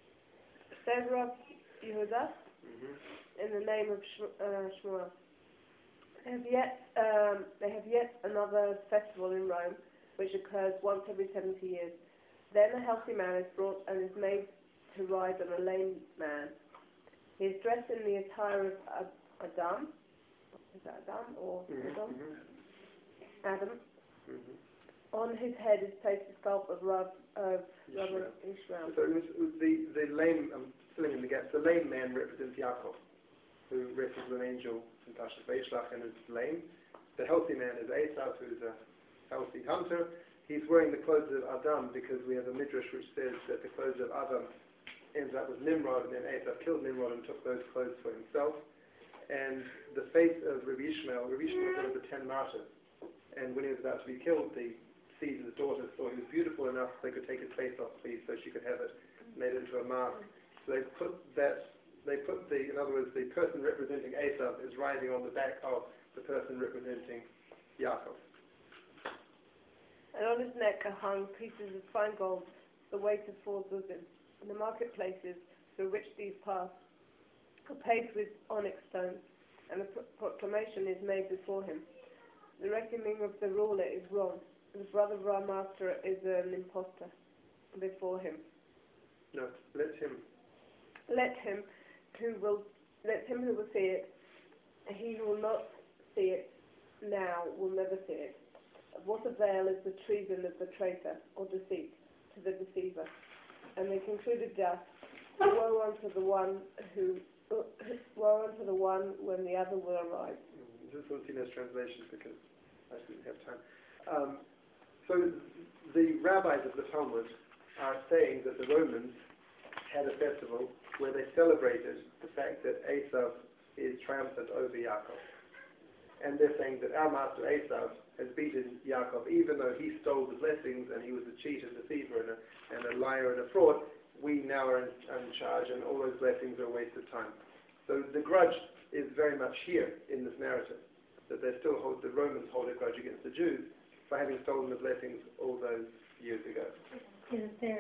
Says Rav Yehuda,
Mm-hmm.
in the name of Sh- uh, Shmuel. They have yet, um, they have yet another festival in Rome, which occurs once every seventy years. Then a healthy man is brought and is made to ride on a lame man. He is dressed in the attire of Ad- Adam. Is that Adam or Adam?
Mm-hmm.
Adam.
Mm-hmm.
On his head is placed the scalp of Rav of Rav Ishmael.
So it was, it was the, the lame, I'm filling in the gaps, the lame man represents Yaakov, who wrestles with an angel in Parshas Vayishlach and is lame. The healthy man is Esav, who's a healthy hunter. He's wearing the clothes of Adam because we have a midrash which says that the clothes of Adam ends up with Nimrod, and then Esav killed Nimrod and took those clothes for himself. And the face of Rabbi Ishmael, Rabbi Ishmael was one of the ten martyrs, and when he was about to be killed, the seed of his daughter saw he was beautiful enough they could take his face off, please, so she could have it made into a mask. So they put that, they put the, in other words, the person representing Esav is riding on the back of the person representing Yaakov.
And on his neck are hung pieces of fine gold, the weight of four zuzim. In the marketplaces through which these pass are paved with onyx stones, and a pro- proclamation is made before him. The reckoning of the ruler is wrong. The brother of our master is an impostor before him.
No, let him.
Let him who will let him who will see it. He who will not see it now will never see it. Of what avail is the treason of the traitor or deceit to the deceiver? And they concluded thus: woe unto the one who woe unto the one when the other will arrive.
This was Tina's translation because I didn't have time. Um, so the rabbis of the Talmud are saying that the Romans had a festival where they celebrated the fact that Esav is triumphant over Yaakov. And they're saying that our master Esav has beaten Yaakov, even though he stole the blessings and he was a cheat and deceiver and a, and a liar and a fraud. We now are in, in charge, and all those blessings are a waste of time. So the grudge is very much here in this narrative, that they still hold, the Romans hold a grudge against the Jews for having stolen the blessings all those years ago.
Is there,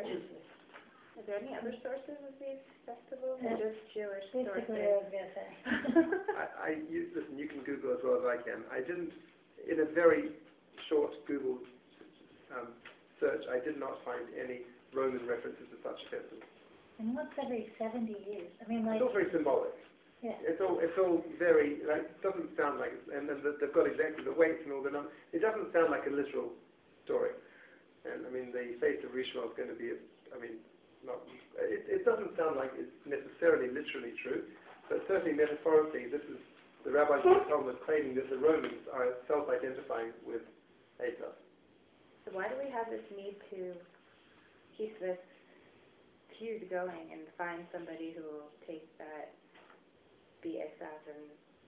Are there any other sources of these festivals, or
Uh,
just Jewish
basically,
sources?
I was going to say.
I, I you, listen, you can Google as well as I can. I didn't, in a very short Google um, search, I did not find any Roman references to such a festival.
And what's every seventy years? I mean, like,
It's all very symbolic.
yeah.
It's all, it's all very, like, it doesn't sound like, it's, and then they've got exactly the weights and all the numbers. It doesn't sound like a literal story. And I mean, the face of Rishma is going to be, a, I mean, not, it, it doesn't sound like it's necessarily literally true, but certainly metaphorically, this is the rabbis of the Talmud claiming that the Romans are self-identifying with Esav.
So why do we have this need to keep this feud going and find somebody who will take that B S F and,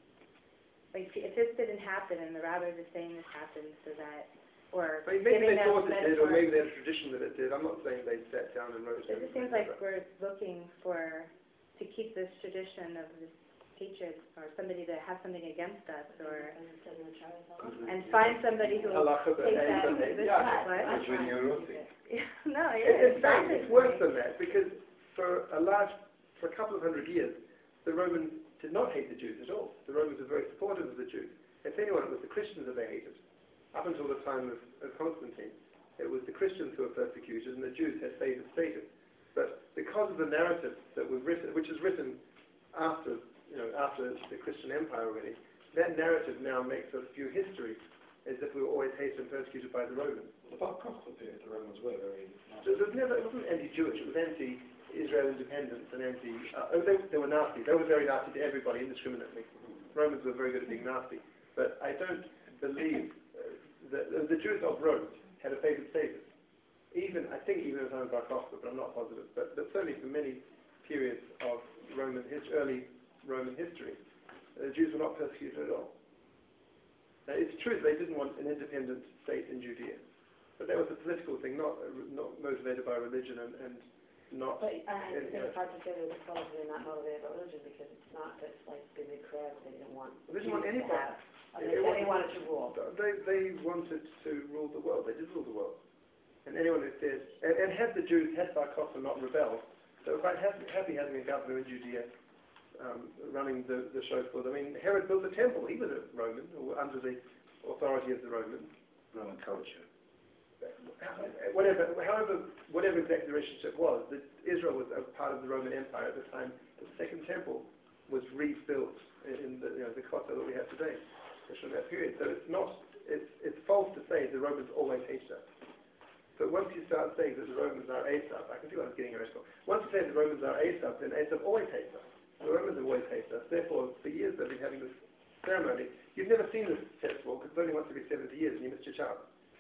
like, if this didn't happen and the rabbis are saying this happened so that, or
I mean, maybe
giving
they
them
thought it did, or
metaphors.
maybe they had a tradition that it did. I'm not saying they sat down and wrote
It
it.
just seems like we're looking for, to keep this tradition of this hatred or somebody that has something against us, or
As it says in the Torah.
and find somebody who will
Halacha
take that.
b'Esav and
this
Yaakov.
what?
That's when you're rotting.
No,
In,
yeah.
in fact, it's worse than that, because for a large, for a couple of hundred years, the Romans did not hate the Jews at all. The Romans were very supportive of the Jews. If anyone, it was the Christians that they hated. Up until the time of, of Constantine, it was the Christians who were persecuted, and the Jews had favored status. But because of the narrative that was written, which is written after, you know, after the Christian Empire already, that narrative now makes us view history as if we were always hated and persecuted by the Romans.
The Bar Kokhba period, the Romans were very...
So it was never, it wasn't anti-Jewish, it was anti-Israel independence and anti... Uh, oh, they, they were nasty. They were very nasty to everybody indiscriminately. Romans were very good at being nasty. But I don't believe uh, that uh, the Jews of Rome had a favored status. Even, I think even as time of Bar Kokhba, but I'm not positive. But, but certainly for many periods of Roman his, early Roman history, the Jews were not persecuted at all. Now, it's true that they didn't want an independent state in Judea. But that was a political thing, not uh, not motivated by religion and, and not...
But I I
and,
think
uh,
it's hard to say that it's probably not motivated by religion, because it's not that it's like big, big crowd, they didn't want
They didn't want
Jews to
anybody.
have. I
They
mean,
wanted-
they wanted to rule.
They, they wanted to rule the world. They did rule the world. And anyone who says... And, and had the Jews, had Bar Kokhba not rebelled, they were quite happy, happy having a governor in Judea um, running the, the show for them. I mean, Herod built a temple. He was a Roman, or under the authority of the Romans.
Roman culture.
Whatever, however, whatever exact the relationship was, that Israel was a part of the Roman Empire at the time. The Second Temple was rebuilt in the, you know, the Kotel that we have today, especially in that period. So it's not, it's, it's false to say the Romans always hated us. But once you start saying that the Romans are Esav, I can see what I'm getting at. Once you say the Romans are Esav, then Esav always hates us. The Romans have always hated us. Therefore, for years they've been having this ceremony. You've never seen this festival, because it's only once every seventy years and you missed your chance.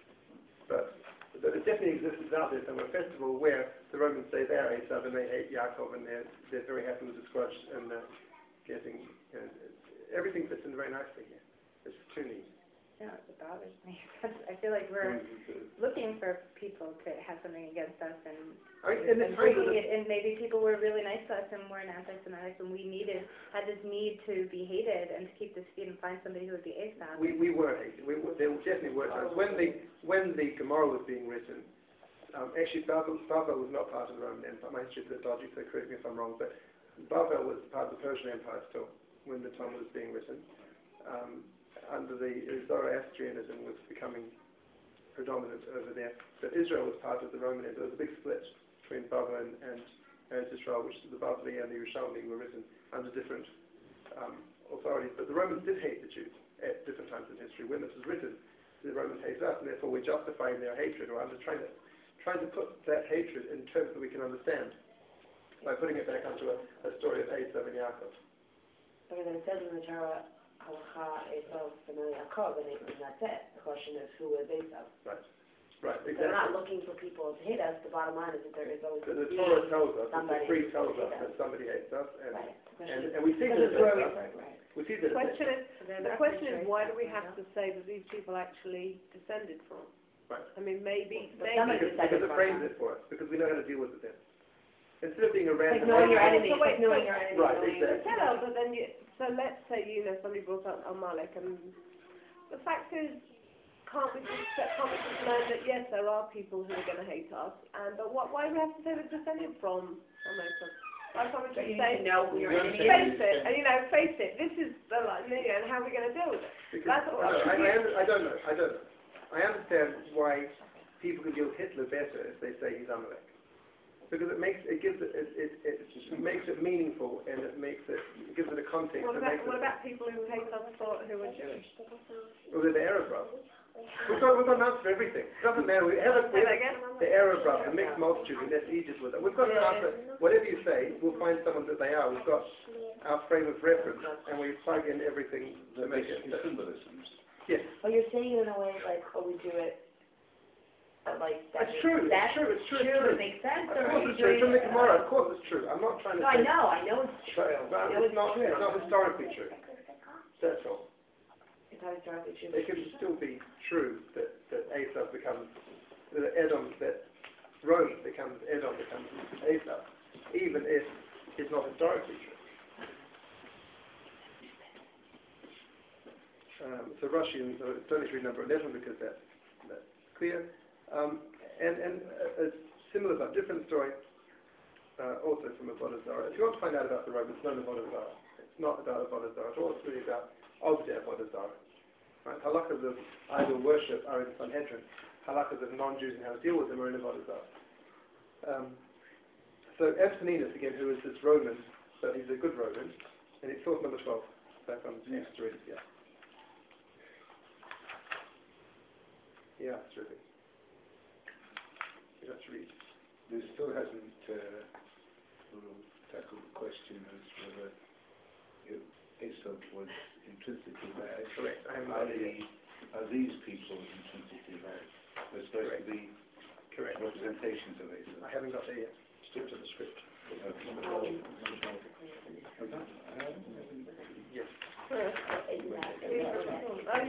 But, but it definitely exists out there somewhere, a festival where the Romans say they're Esav and they hate Yaakov, and they're, they're very happy with the squash and uh, getting, you know, everything fits in very nicely here. It's too neat.
No, it bothers me. I feel like we're looking for people to have something against us, and,
I mean, in the
and
time
bringing
of the-
it, and maybe people were really nice to us and weren't anti-Semitic, and we needed, had this need to be hated and to keep this feud and find somebody who would be Esav.
We, we were hated. We were, there definitely were times. When the, when the Gemara was being written, um, actually Bavel, Bavel was not part of the Roman Empire. My history is a bit dodgy, so correct me if I'm wrong, but Bavel was part of the Persian Empire still when the Talmud was being written. Um, under the Zoroastrianism was becoming predominant over there. But Israel was part of the Roman Empire. There was a big split between Bavel and, and Eretz Israel, which the Bavli and the Yerushalmi were written under different um, authorities. But the Romans did hate the Jews at different times in history. When this was written, the Romans hated us, and therefore we're justifying their hatred, or under trying to trying to put that hatred in terms that we can understand by putting it back onto a, a story of Esav and Yaakov.
Because it says in the Torah, Halacha, Esav, Family, Yaakov, and that's it. The question is, who is Esav?
Right. Right,
They're
exactly.
not looking for people to hate us. The bottom line is that there is always
The,
going to
the
be
Torah tells us, the
somebody
decree tells
who
us
hates
that
us.
somebody hates us, and,
Right.
and, and we see that
This
it's
is where we,
us.
right, right.
We see that
The
it's
question is,
They're
the
not
question is,
choice
why do we
makers,
have to say that these people actually descended from?
Right.
I mean, maybe,
But
maybe.
somebody
because,
decided
because it
from
frames
that.
it for us, because we know how to deal with it then. Instead of being a
It's like
random...
knowing your
Wait,
enemy.
so
It's
wait,
like knowing
so-
your enemy.
Right,
knowing-
exactly.
Hello, but then you, so let's say, you know, somebody brought up Amalek, and the fact is, can't we just, can't we just learn that, yes, there are people who are going to hate us, and but what, why do we have to say they're descended from Amalek? Why can't we
But
just
you
say,
need to know who your enemy is.
face it, and, you know, face it, this is the line, you know, and how are we going to deal with it?
Because,
That's all.
no, I, I, under- I don't know, I don't know. I understand why people can deal with Hitler better if they say he's Amalek. Because it makes, it gives it, it, it, it makes it meaningful, and it makes it, it gives it a context.
What
It
about,
makes
what
it,
about people who hate us for, who are Jewish?
well, they're the Arab brothers. We've got, we've got an answer for everything. It doesn't matter. We have a,
Say that again?
the Arab brothers, the mixed multitude, we left Egypt with it. We've got an answer. Whatever you say, we'll find someone that they are. We've got our frame of reference, and we plug in everything to
The
make it.
basic symbolisms.
Yes.
Well, you're saying it in a way like, oh, we do it, uh, like, that
It's
makes-
true, it's
that's
true, it's true, it's
true,
true.
it makes sense,
Of
or are
course
you
it's true.
doing
From the
it-
Gemara, of course it's true. I'm not trying to
No, I
say...
know, I know it's true.
But, but
I know
it's, not,
true.
it's not historically true. That's all.
It's not historically true.
It can still be true that, that Esav becomes, that Edom, that Rome becomes, Edom becomes Esav, even if it's not historically true. Um, so Rashi, and so it's only read number eleven because that's, that's clear. Um, and and a, a similar but different story, uh, also from Avodah Zarah. If you want to find out about the Romans, learn Avodah Zarah. It's not about Avodah Zarah at all. It's really about Obdeh Avodah Zarah. Right? Halakhas of idol worship are in Sanhedrin. Halakhas of non-Jews and how to deal with them are in Avodah Zarah. Um, so Antoninus, again, who is this Roman, but he's a good Roman, and it's source number twelve, back on the text to read, yeah. Yeah, it's terrific. You have to read.
This still hasn't uh, sort of tackled the question as whether if Aesop was intrinsically bad.
Correct. I am
Are,
not
the, are these people intrinsically bad? They're supposed
Correct.
to be
Correct.
representations of Aesop.
I haven't got there yet.
Stick to the script.
Okay.
Yes.
I,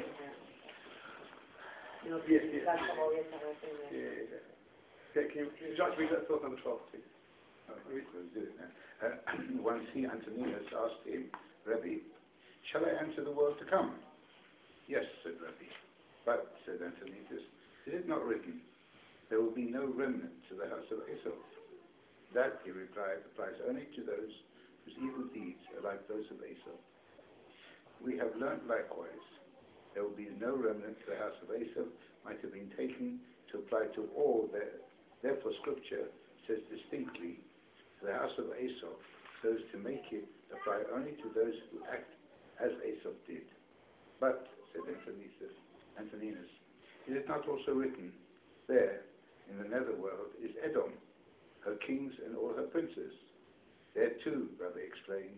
No,
Yes, yes.
that's the whole reason I was saying that.
Yeah, exactly. Okay, can you, can you just read that source number twelve, please?
Okay, we'll do it now. Uh, once he, Antoninus, asked him, Rabbi, shall I enter the world to come? Yes, said Rabbi. But, said Antoninus, is it not written, there will be no remnant to the house of Aesop? That, he replied, applies only to those whose evil deeds are like those of Aesop. We have learnt likewise, there will be no remnant to the house of Aesop, might have been taken to apply to all. Their, therefore, Scripture says distinctly, to the house of Aesop, so as to make it apply only to those who act as Aesop did. But, said Antoninus, Antoninus, is it not also written, there, in the netherworld, is Edom, her kings and all her princes? There too, Rabbi explained,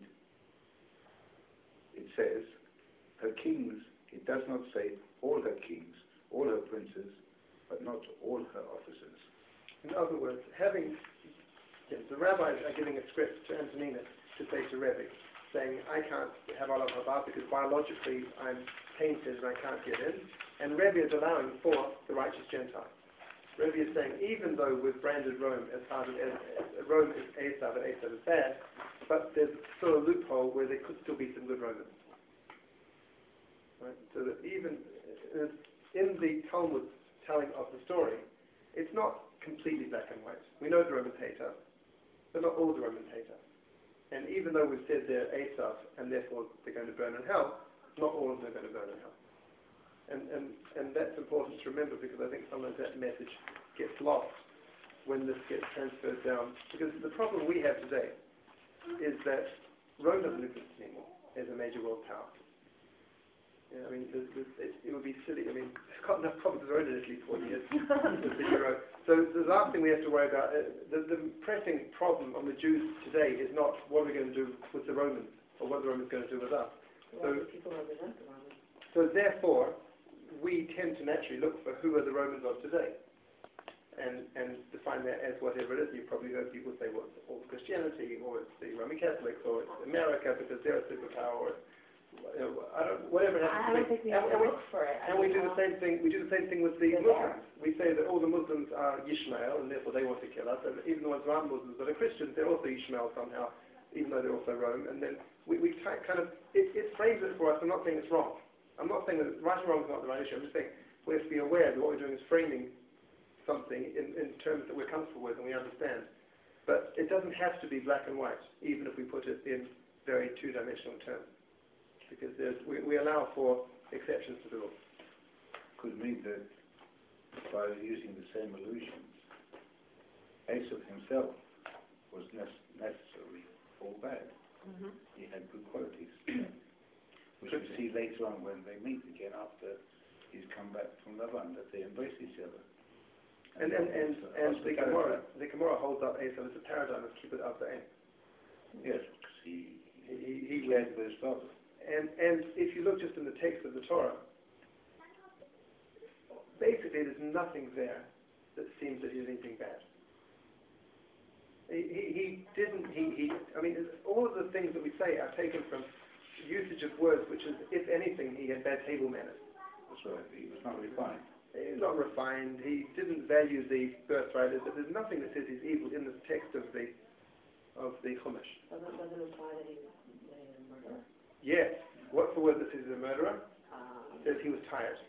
it says, her kings, it does not say all her kings, all her princes, but not all her officers.
In other words, having, yes, the rabbis are giving a script to Antoninus to say to Rebbe, saying, I can't have Olam Haba because biologically I'm tainted and I can't get in. And Rebbe is allowing for the righteous Gentile. Rebbe is saying, even though we've branded Rome as part of, as, as, Rome is Esav and Esav is bad, but there's still a loophole where there could still be some good Romans. Right? So that even uh, in the Talmud's telling of the story, it's not completely black and white. We know the Romans hate us, but not all the Romans hate us. And even though we've said they're Esav and therefore they're going to burn in hell, not all of them are going to burn in hell. And, and, and that's important to remember because I think sometimes that message gets lost when this gets transferred down. Because the problem we have today is that Rome doesn't exist anymore as a major world power. Yeah, I mean, there's, there's, it, it would be silly. I mean, they've got enough problems of their own in Italy for forty years with the euro. So the last thing we have to worry about, uh, the, the pressing problem on the Jews today is not what are we going to do with the Romans or what the Romans are going to do with us.
Well,
So,
the people represent the Romans.
so therefore, we tend to naturally look for who are the Romans of today, and and define that as whatever it is. You've probably heard people say, well, it's all Christianity, or it's the Roman Catholics, or it's America because they're a superpower, or it's, you know, I don't, whatever it
I
happens to
don't
be.
think we
And,
have
and
to
we,
look for it. I
and we
mean,
do the
um,
same thing. We do the same thing with the
They're
Muslims. We say that all the Muslims are Ishmael, and therefore they want to kill us. And even the ones who aren't Muslims but are Christians, they're also Ishmael somehow, even though they're also Rome. And then we, we kind of it, it frames it for us. I'm not saying it's wrong. I'm not saying that right and wrong is not the right issue. I'm just saying we have to be aware that what we're doing is framing something in, in terms that we're comfortable with and we understand. But it doesn't have to be black and white, even if we put it in very two-dimensional terms, because there's, we, we allow for exceptions to the rule.
Could mean that by using the same allusions, Aesop himself was ne- necessarily all bad.
Mm-hmm.
He had good qualities, which we see later on when they meet again after he's come back from Lavan, that they embrace each other.
And and and,
also
and the
hospitality.
Gemara, the Gemara holds up Aesop as a paradigm of keep it up the aim.
Yes, because he,
He, he,
he
he
cared for his father.
and and if you look just in the text of the Torah, basically there's nothing there that seems that he did anything bad. He, he, he didn't, he, he, I mean, all of the things that we say are taken from usage of words, which is, if anything, he had bad table manners.
That's right, he was not refined.
He was not refined, he didn't value the birthright. There's there's nothing that says he's evil in the text of the of the Chumash.
Doesn't, doesn't imply that he was that he was a murderer.
Yes. What's the word that says he's a murderer?
Um,
says he was tired.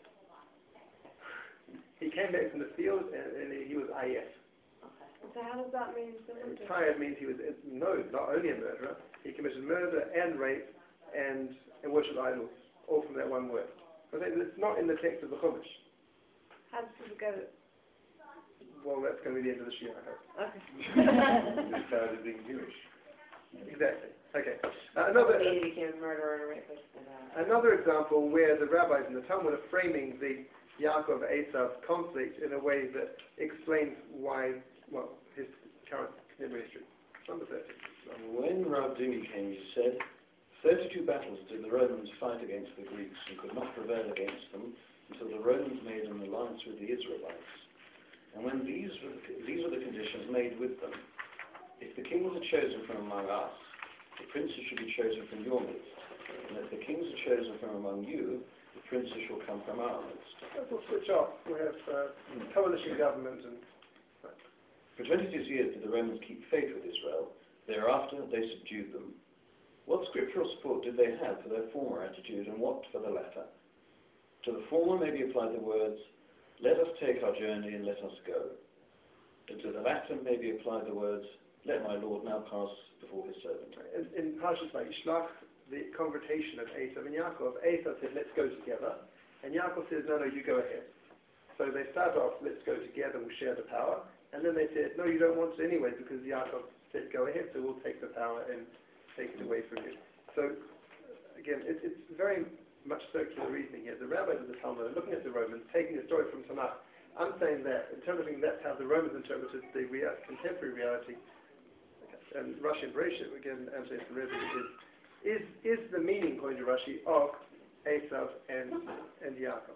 He came back from the field and, and he was ayef.
So how does that mean?
And tired means he was, no, not only a murderer, he committed murder and rape and, and worship idols, all from that one word. But it's not in the text of the Chumash.
How does people get it?
Well, that's going to be the end of the Shia, I hope.
Okay.
They started being Jewish.
Exactly. Okay. Uh, another,
Maybe he became a murderer and a rapist. And, uh,
another example where the rabbis in the Talmud are framing the Yaakov-Esav conflict in a way that explains why, well, his current Hebrew history. Number thirty.
When Rav Dimi came, he said, thirty-two battles did the Romans fight against the Greeks and could not prevail against them until the Romans made an alliance with the Israelites. And when these were the, these were the conditions made with them, if the kings are chosen from among us, the princes should be chosen from your midst. And if the kings are chosen from among you, the princes shall come from our midst.
We'll switch off. We have uh, coalition government and...
For twenty-six years did the Romans keep faith with Israel. Thereafter they subdued them. What scriptural support did they have for their former attitude, and what for the latter? To the former may be applied the words, let us take our journey and let us go. And to the latter may be applied the words, let my Lord now pass before his servant.
In, in Parshas Vayishlach, the conversation of Esav and Yaakov, Esav said, let's go together. And Yaakov says, no, no, you go ahead. So they start off, let's go together, we'll share the power. And then they said, no, you don't want to anyway, because Yaakov said, go ahead, so we'll take the power and take it away from you. So, again, it, it's very much circular reasoning here. The rabbis of the Talmud are looking at the Romans, taking a story from Tanakh. I'm saying that, interpreting that's how the Romans interpreted the rea- contemporary reality. And Rashi and Bereshit, again, Antonis and Rebbe, is, is, is the meaning, according to Rashi, of Esav and, and Yaakov.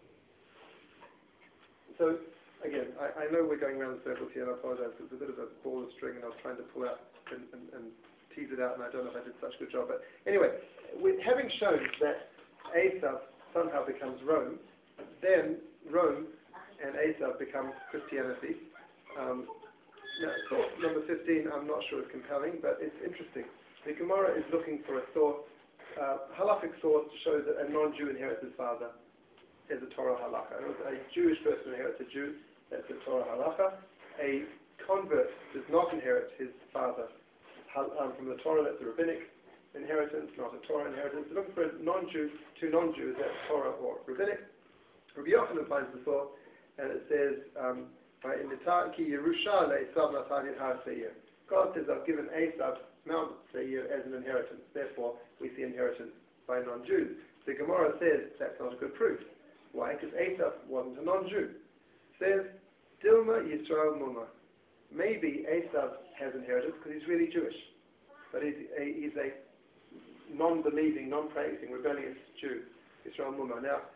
So, again, I, I know we're going around in circles here, and I apologize, it's a bit of a ball of string, and I was trying to pull out and, and, and tease it out, and I don't know if I did such a good job. But anyway, we, having shown that Esav somehow becomes Rome, then Rome and Esav become Christianity. Um, now, thought number fifteen, I'm not sure is compelling, but it's interesting. The Gemara is looking for a thought, uh, halakhic source to show that a non-Jew inherits his father is a Torah halakha. A Jewish person inherits a Jew, that's a Torah halakha. A convert does not inherit his father um, from the Torah, that's a rabbinic inheritance, not a Torah inheritance. They're looking for a non-Jew, two non-Jews, that's Torah or rabbinic. Rabbi Yochanan finds the thought, and it says, um, in the Ki Yerusha le'Esav natani har Seir. God says, I've given Esav Mount Seir as an inheritance. Therefore, we see inheritance by non-Jews. The Gemara says that's not a good proof. Why? Because Esav wasn't a non-Jew. Says, Dilma Yisrael Muma. Maybe Esav has inheritance because he's really Jewish. But he's a, he's a non-believing, non-practicing, rebellious Jew. Yisrael Muma. Now,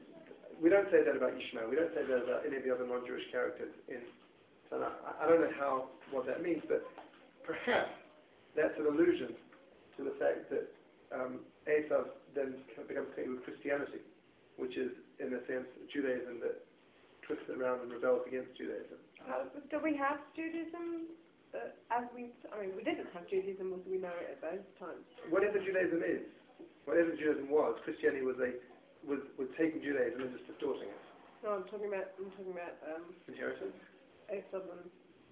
we don't say that about Ishmael. We don't say that about any of the other non-Jewish characters in Tanakh. I, I don't know how, what that means, but perhaps that's an allusion to the fact that um, Esav then becomes connected with Christianity, which is, in a sense, Judaism that twists it around and rebels against Judaism.
Uh, do we have Judaism uh, as we, I mean, we didn't have Judaism as we know it at those times.
Whatever Judaism is, whatever Judaism was, Christianity was a was, was taking Judaism and just distorting it.
No, I'm talking about, I'm talking about, um,
Inheritance?
Esav and,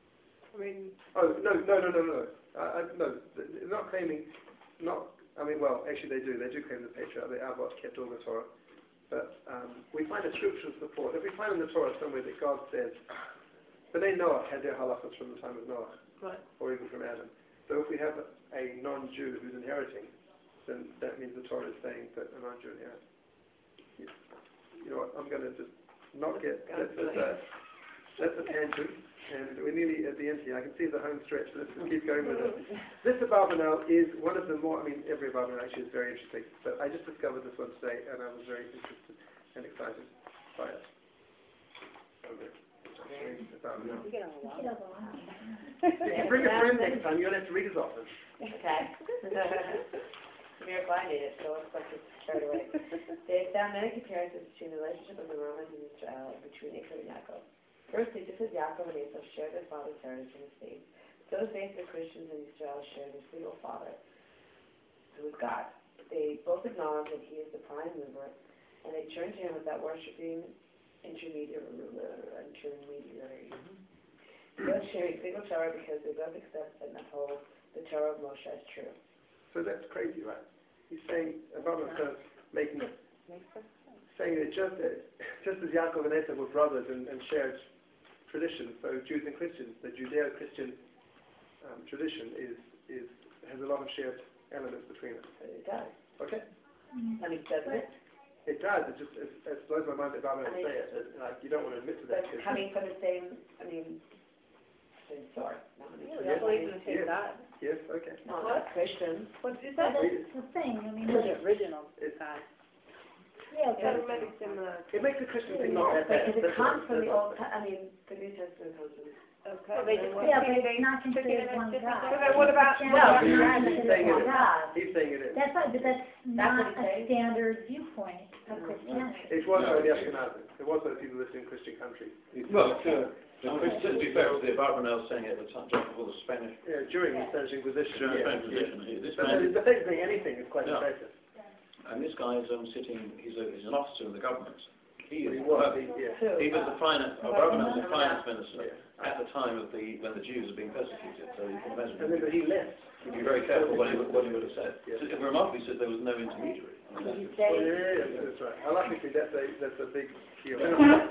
I mean...
Oh, no, no, no, no, no. Uh, I, no, they're not claiming, not, I mean, well, actually they do. They do claim the patriarch, the Avot kept all the Torah. But um, we find a scriptural support. If we find in the Torah somewhere that God says, B'nai Noach had their halachas from the time of Noah,
right.
Or even from Adam. So if we have a non-Jew who's inheriting, then that means the Torah is saying that a non-Jew inherits. You know what, I'm going to just not get, that's a, uh, that's a tangent, and we're nearly at the end here. I can see the home stretch, let's just keep going with it. This Abarbanel is one of the more, I mean, every Abarbanel actually is very interesting, but I just discovered this one today, and I was very interested and excited by it. Okay. Abarbanel.
You get a lot.
If you bring a friend next time, you don't have to read as often.
Okay. We are finding it, so let's like it straight away. They found many comparisons between the relationship of the Romans and Israel and between Esav and Yaakov. Firstly, just as Yaakov and Esav shared their father's heritage in his faith, so the faith of Christians in Israel share their single father, who is God. They both acknowledge that he is the prime mover and they turned to him without worshipping intermediary, intermediary. Both sharing single Torah because they both accept and uphold the Torah of Moshe as true.
So that's crazy, right? He's saying, Abraham is kind of making it,
Makes sense.
saying that just, just as Yaakov and Esau were brothers and, and shared tradition, so Jews and Christians, the Judeo-Christian um, tradition is, is, has a lot of shared elements between them.
It does.
Okay?
I mean, doesn't it?
It does, it just, it, it blows my mind that Abraham
I
would
mean-
say it, it, like, you don't want to admit to that.
But coming from the same, I mean, same source. Not many
Really,
Yes.
I believe in the same
Yes.
God.
Yes, okay.
No, not Christians.
What did you
But
say?
that's the thing, I mean,
The original
It's,
God.
yeah,
Yeah,
but,
maybe similar.
it makes the Christian thing not
Yes,
that bad.
because it
That's
comes
what-
from the
that's
Old,
what-
Te- I mean, the New Testament comes from.
Okay.
Well, they
then
just-
what-
yeah, but
They
it's not
took it
considered
in a
one
different
God.
way.
Okay, what about-
Christianity
No,
is
he's-
not
he's
considered
saying
one
it is.
God.
He's saying it is.
That's right, but that's
what
not
he's
a
saying.
standard viewpoint of Christianity.
It was only Ashkenazim. It was those people lived in Christian countries.
Well, uh, no, it's just to be fair to the Abravanel saying it at the time just before the Spanish,
Yeah, during the Spanish Inquisition.
during the
yeah,
Spanish
yeah.
position. This
But
man,
the fact saying anything is quite
Yeah.
impressive.
and this guy is um, sitting, he's, a, he's an officer in the government. He
He
is,
was, he, yeah.
Two.
he was the finance, Abravanel was the finance
Yeah.
minister at the time of the, when the Jews were being persecuted, so you can imagine.
And then he left.
He'd be very careful what he would, what he would have said.
Yeah.
So, remarkably said there was no intermediary.
Did you
Oh,
say?
yeah, yeah, yeah, that's right. Halachically, that's a, that's a big deal.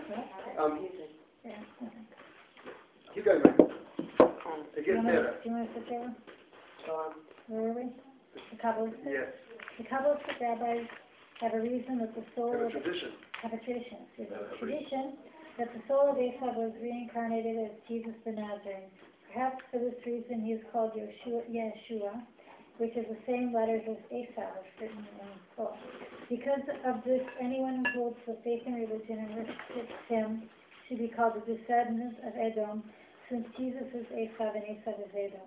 Um,
Yeah, okay.
keep going, man. It
Do you
gets
want to,
better.
do you want to sit there?
Go on.
Where are we? The Kabbalistic?
Yes.
The Kabbalistic rabbis have a reason that the soul
Have a
of the
tradition.
have a tradition. Excuse me.
Yeah, have a
Tradition that the soul of Esau was reincarnated as Jesus the Nazarene. Perhaps for this reason he is called Yeshua, Yeshua, which is the same letters as Esau is written in full. Because of this, anyone who holds the faith and religion and worships him should be called the descendant of Edom, since Jesus is Esau and Esau is Edom.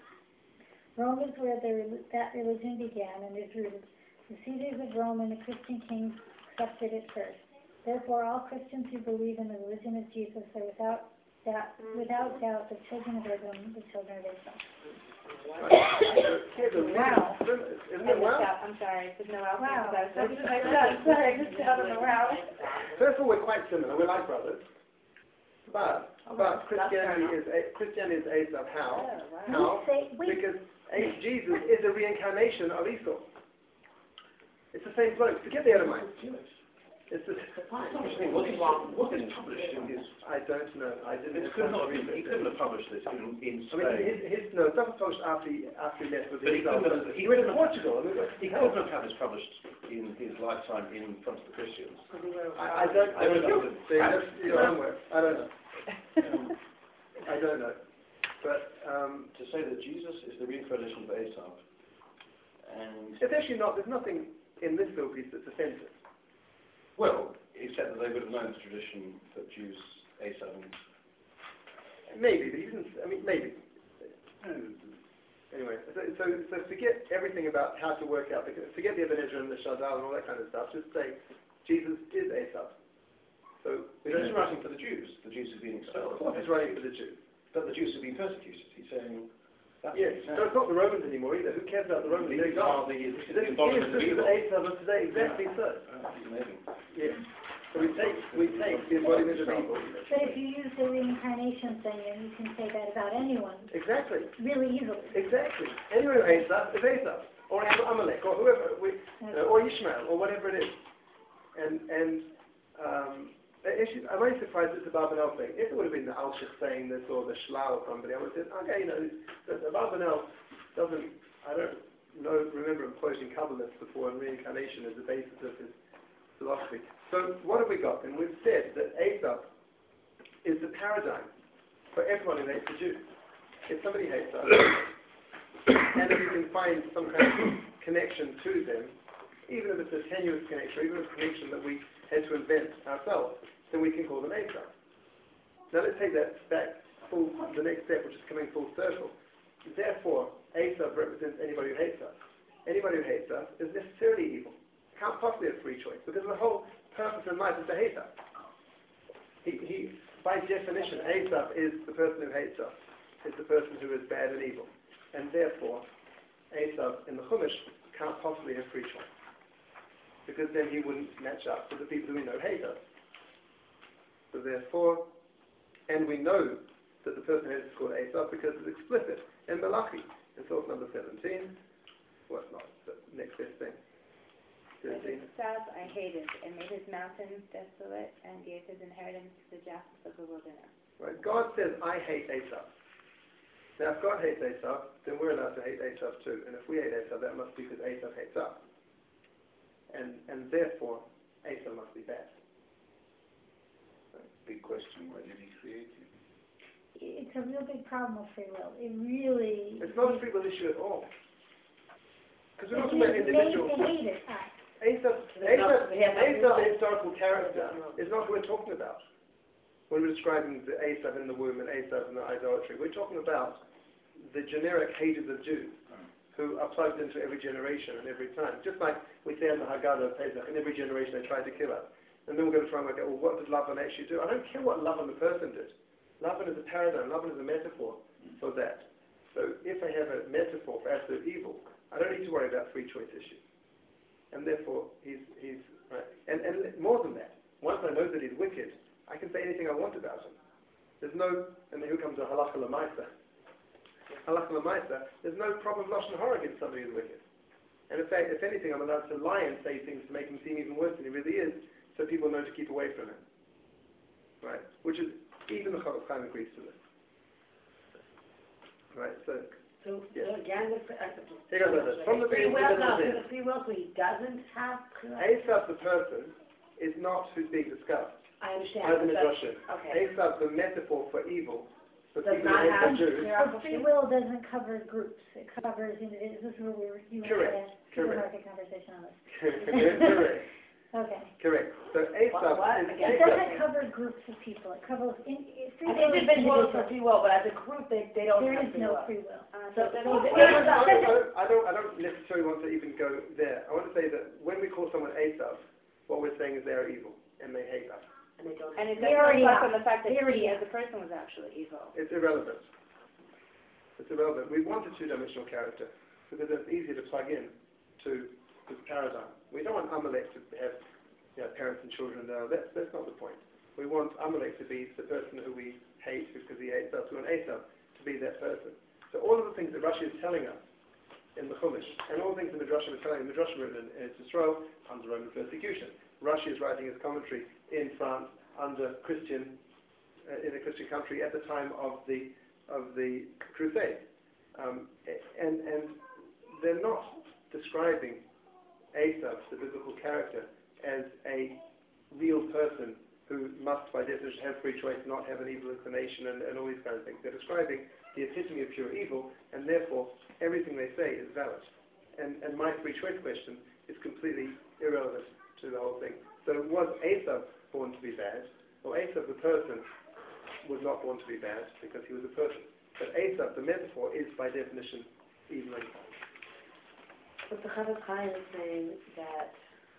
Rome is where the, that religion began and is rooted. The Caesars of Rome and the Christian kings accepted it first. Therefore, all Christians who believe in the religion of Jesus are without doubt, without doubt the children of Edom, the children of Esau.
Here's a
Wow.
Isn't
I
it
missed
wow?
out. I'm sorry. There's no wow.
Wow.
I was talking to my son. Sorry, I missed out on the wow.
First of all, we're quite similar. We're like brothers. But, but Christianity is a, Christianity is Esau. How?
Oh, wow.
How?
Say, wait,
Because A- Jesus is a reincarnation of Esau. It's the same bloke. Forget the Edomites. It's the
What is, what is published in his,
I don't know. I didn't.
it
have
could
time
not
to
have
read
been, he
it.
couldn't have published this in, in
I mean, his,
Spain.
his no, stuff was published after he, after he left with
But
the
he
exile.
couldn't have-
He went to Portugal. I mean,
He couldn't have had this published in his lifetime in front of the Christians.
I, I don't. I don't know. See, that's your own work. I don't know. I don't know. But um,
To say that Jesus is the reincarnation of Esau, and,
it's actually not. There's nothing in this little piece that's offensive.
well, except that they would have known the tradition that Jews, Esau, and
Maybe, but he didn't. I mean, maybe. Anyway, so, so, so forget everything about how to work out. The, forget the Ebenezer and the Shadal and all that kind of stuff. Just say Jesus is Esau. So we
he's
don't.
writing for the Jews. The Jews have been expelled.
Of course, he's writing for the Jews.
But the Jews have been persecuted. He's saying, that's
Yes.
what he's
So it's not the Romans anymore either. Who cares about the Romans?
These
They're
are
gone.
the, this is
This
the
is
embodiment of
the
evil.
Esau of today. Exactly so.
Oh, it's amazing.
Yeah. So we take we take the embodiment of evil.
but if you use the reincarnation thing, then you can say that about anyone
Exactly.
really easily.
Exactly. Anyone who hates us is Esau, or Amalek, or whoever, we, uh, or Ishmael, or whatever it is. And and um, actually, I'm only surprised it's the Barbanel thing. If it would have been the Alshich saying this, or the Shlau or somebody, I would have said, okay, you know, the, the Barbanel doesn't. I don't know. Remember him quoting Kabbalists before, and reincarnation is the basis of his philosophy. So what have we got? And we've said that Esau is the paradigm for everyone who hates the Jews. If somebody hates us, and if you can find some kind of connection to them, even if it's a tenuous connection, or even a connection that we had to invent ourselves, then we can call them Esau. Now let's take that back full, the next step, which is coming full circle. Therefore, Esau represents anybody who hates us. Anybody who hates us is necessarily evil. Can't possibly have free choice, because the whole purpose in life is to hate us. He, he, by definition, Esau is the person who hates us, is the person who is bad and evil. And therefore, Esau in the Chumash can't possibly have free choice. because then he wouldn't match up with the people who we know hate us. So therefore, and we know that the person is called Esau because it's explicit in Malachi, in source number seventeen. Well, not the next best thing.
But his south I hated, and made his mountains desolate, and gave his inheritance to the jackals of the wilderness.
Right? God says, I hate Esau. Now, if God hates Esau, then we're allowed to hate Esau too. And if we hate Esau, that must be because Esau hates us. And, and therefore, Esau must be bad.
Big question, why did he create him?
It's a real big problem with free will. It really...
It's not a free will issue at all. Because we're not
He's
talking about
made
individuals.
to hate it, us.
Esau,
There's
Esau,
not- we have nothing
Esau, the
wrong.
historical character, is not what we're talking about. When we're describing the Esau in the womb and Esau in the idolatry, we're talking about the generic haters of Jews who are plugged into every generation and every time. Just like we say in the Haggadah of Pesach, in every generation they tried to kill us. And then we're going to try and work out, well, what did Lavan actually do? I don't care what Lavan the person did. Lavan is a paradigm. Lavan is a metaphor for that. So if I have a metaphor for absolute evil, I don't need to worry about free choice issues. And therefore, he's, he's right. And, and more than that, once I know that he's wicked, I can say anything I want about him. There's no, and then here comes a halacha l'maisa. Halacha l'maisa, there's no proper lashon hara against somebody who's wicked. And in fact, if anything, I'm allowed to lie and say things to make him seem even worse than he really is, so people know to keep away from him. Right? Which is, even the Chofetz Chaim agrees to this. Right, so...
So,
Yes.
so again, the, uh,
Here goes like this. From the
free
beginning
will,
to
no,
the
so
end.
the free will, so he doesn't have free will.
Esau, the person, is not who's being discussed.
I understand.
As in
but
Midrashim.
that's- Okay.
Esau, the metaphor for evil, for
Does
people
not
who hate
have
the Jews.
clear
But free will doesn't cover groups. It covers individuals. This is where we were, you and I
Correct.
had a
Correct.
supermarket conversation on this.
Correct.
Okay.
Correct. So Esau
What?
is
Again,
It
Esau.
doesn't cover groups of people. It covers in, it, free
I
will
think
is
individuals
individual.
for free will, but as a group, they, they don't
There
have
is
free
no
will.
free will.
Uh,
So
so
then
then
we-
No, no, no, no, I don't, I don't necessarily want to even go there. I want to say that when we call someone Esau, what we're saying is they are evil and they hate us.
And they don't
and
have.
it
They
doesn't
already
reflect
are.
on the fact that
They already
he
are.
as a person was actually evil.
It's irrelevant. It's irrelevant. We want a two-dimensional character because it's easier to plug in to this paradigm. We don't want Amalek to have you know, parents and children. No, that's, that's not the point. We want Amalek to be the person who we hate because he hates us. We want Esau to be that person. So all of the things that Rashi is telling us in the Chumash, and all the things that Midrashim is telling us, Midrashim written in Eretz Yisrael under Roman persecution. Rashi is writing his commentary in France under Christian, uh, in a Christian country at the time of the of the Crusade, um, and and they're not describing Esau, the biblical character, as a real person who must, by definition, have free choice, not have an evil inclination, and, and all these kinds of things. They're describing the epitome of pure evil, and therefore everything they say is valid. And, and my free choice question is completely irrelevant to the whole thing. So was Esau born to be bad? Well, Esau, the person, was not born to be bad because he was a person. But Esau, the metaphor, is by definition evil.
But the Chofetz Chaim is saying that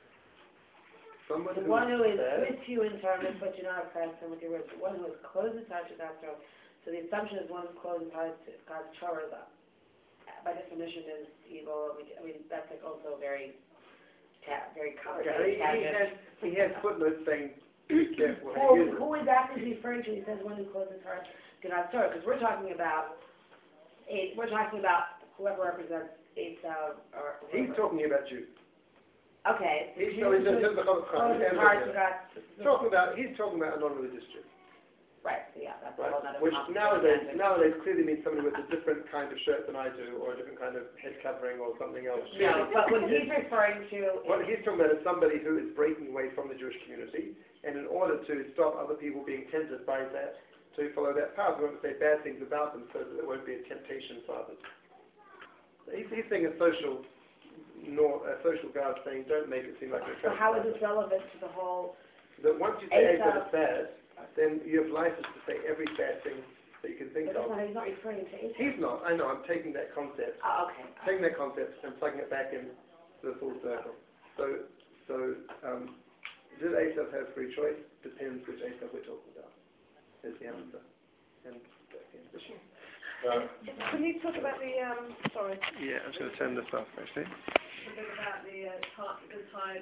Someone
the
who
one who is
bad,
with you in terms, but you're not oppressed, and with your words, the one who is closed in touch with God's Torah. So the assumption is one who's closed in touch to God's Torah, that by definition is evil. I mean, I mean that's like also very, ta- very
okay,
complicated.
he, he has he has footnotes saying be careful how
Who,
you use it.
who exactly is he referring to? He says one who closes his heart to God's Torah, because we're talking about, a, we're talking about whoever represents Esau or.
He's talking about Jews.
Okay. So
He's
Jews
talking
who
about the Chofetz Chaim,
close his
and
heart
the-
to God's.
talking about he's talking about a non-religious Jew.
Right. So yeah, that's
Right.
a whole other
Which
complicated
nowadays,
subject.
nowadays clearly means somebody with a different kind of shirt than I do, or a different kind of head covering, or something else.
No, but what he's referring to
What
is,
he's talking about is somebody who is breaking away from the Jewish community, and in order to stop other people being tempted by that, to follow that path, we want to say bad things about them so that there won't be a temptation for others. So he's, he's saying a social, nor, a social guard saying, don't make it seem like you're
so how is
trying
this relevant to the whole,
that once you say
Esau-
Esau is bad, then you have license to say every bad thing that you can think
but
of.
he's not referring to Esau.
He's not, I know, I'm taking that concept,
Oh, okay.
taking that concept and plugging it back in to the full circle. So, so um, did Esau have free choice? Depends which Esau we're talking about, is the answer. And that's the end of the issue.
Can you talk about the, um, sorry,
Yeah, I'm just going to turn this off, actually.
a bit about the, uh, time, the time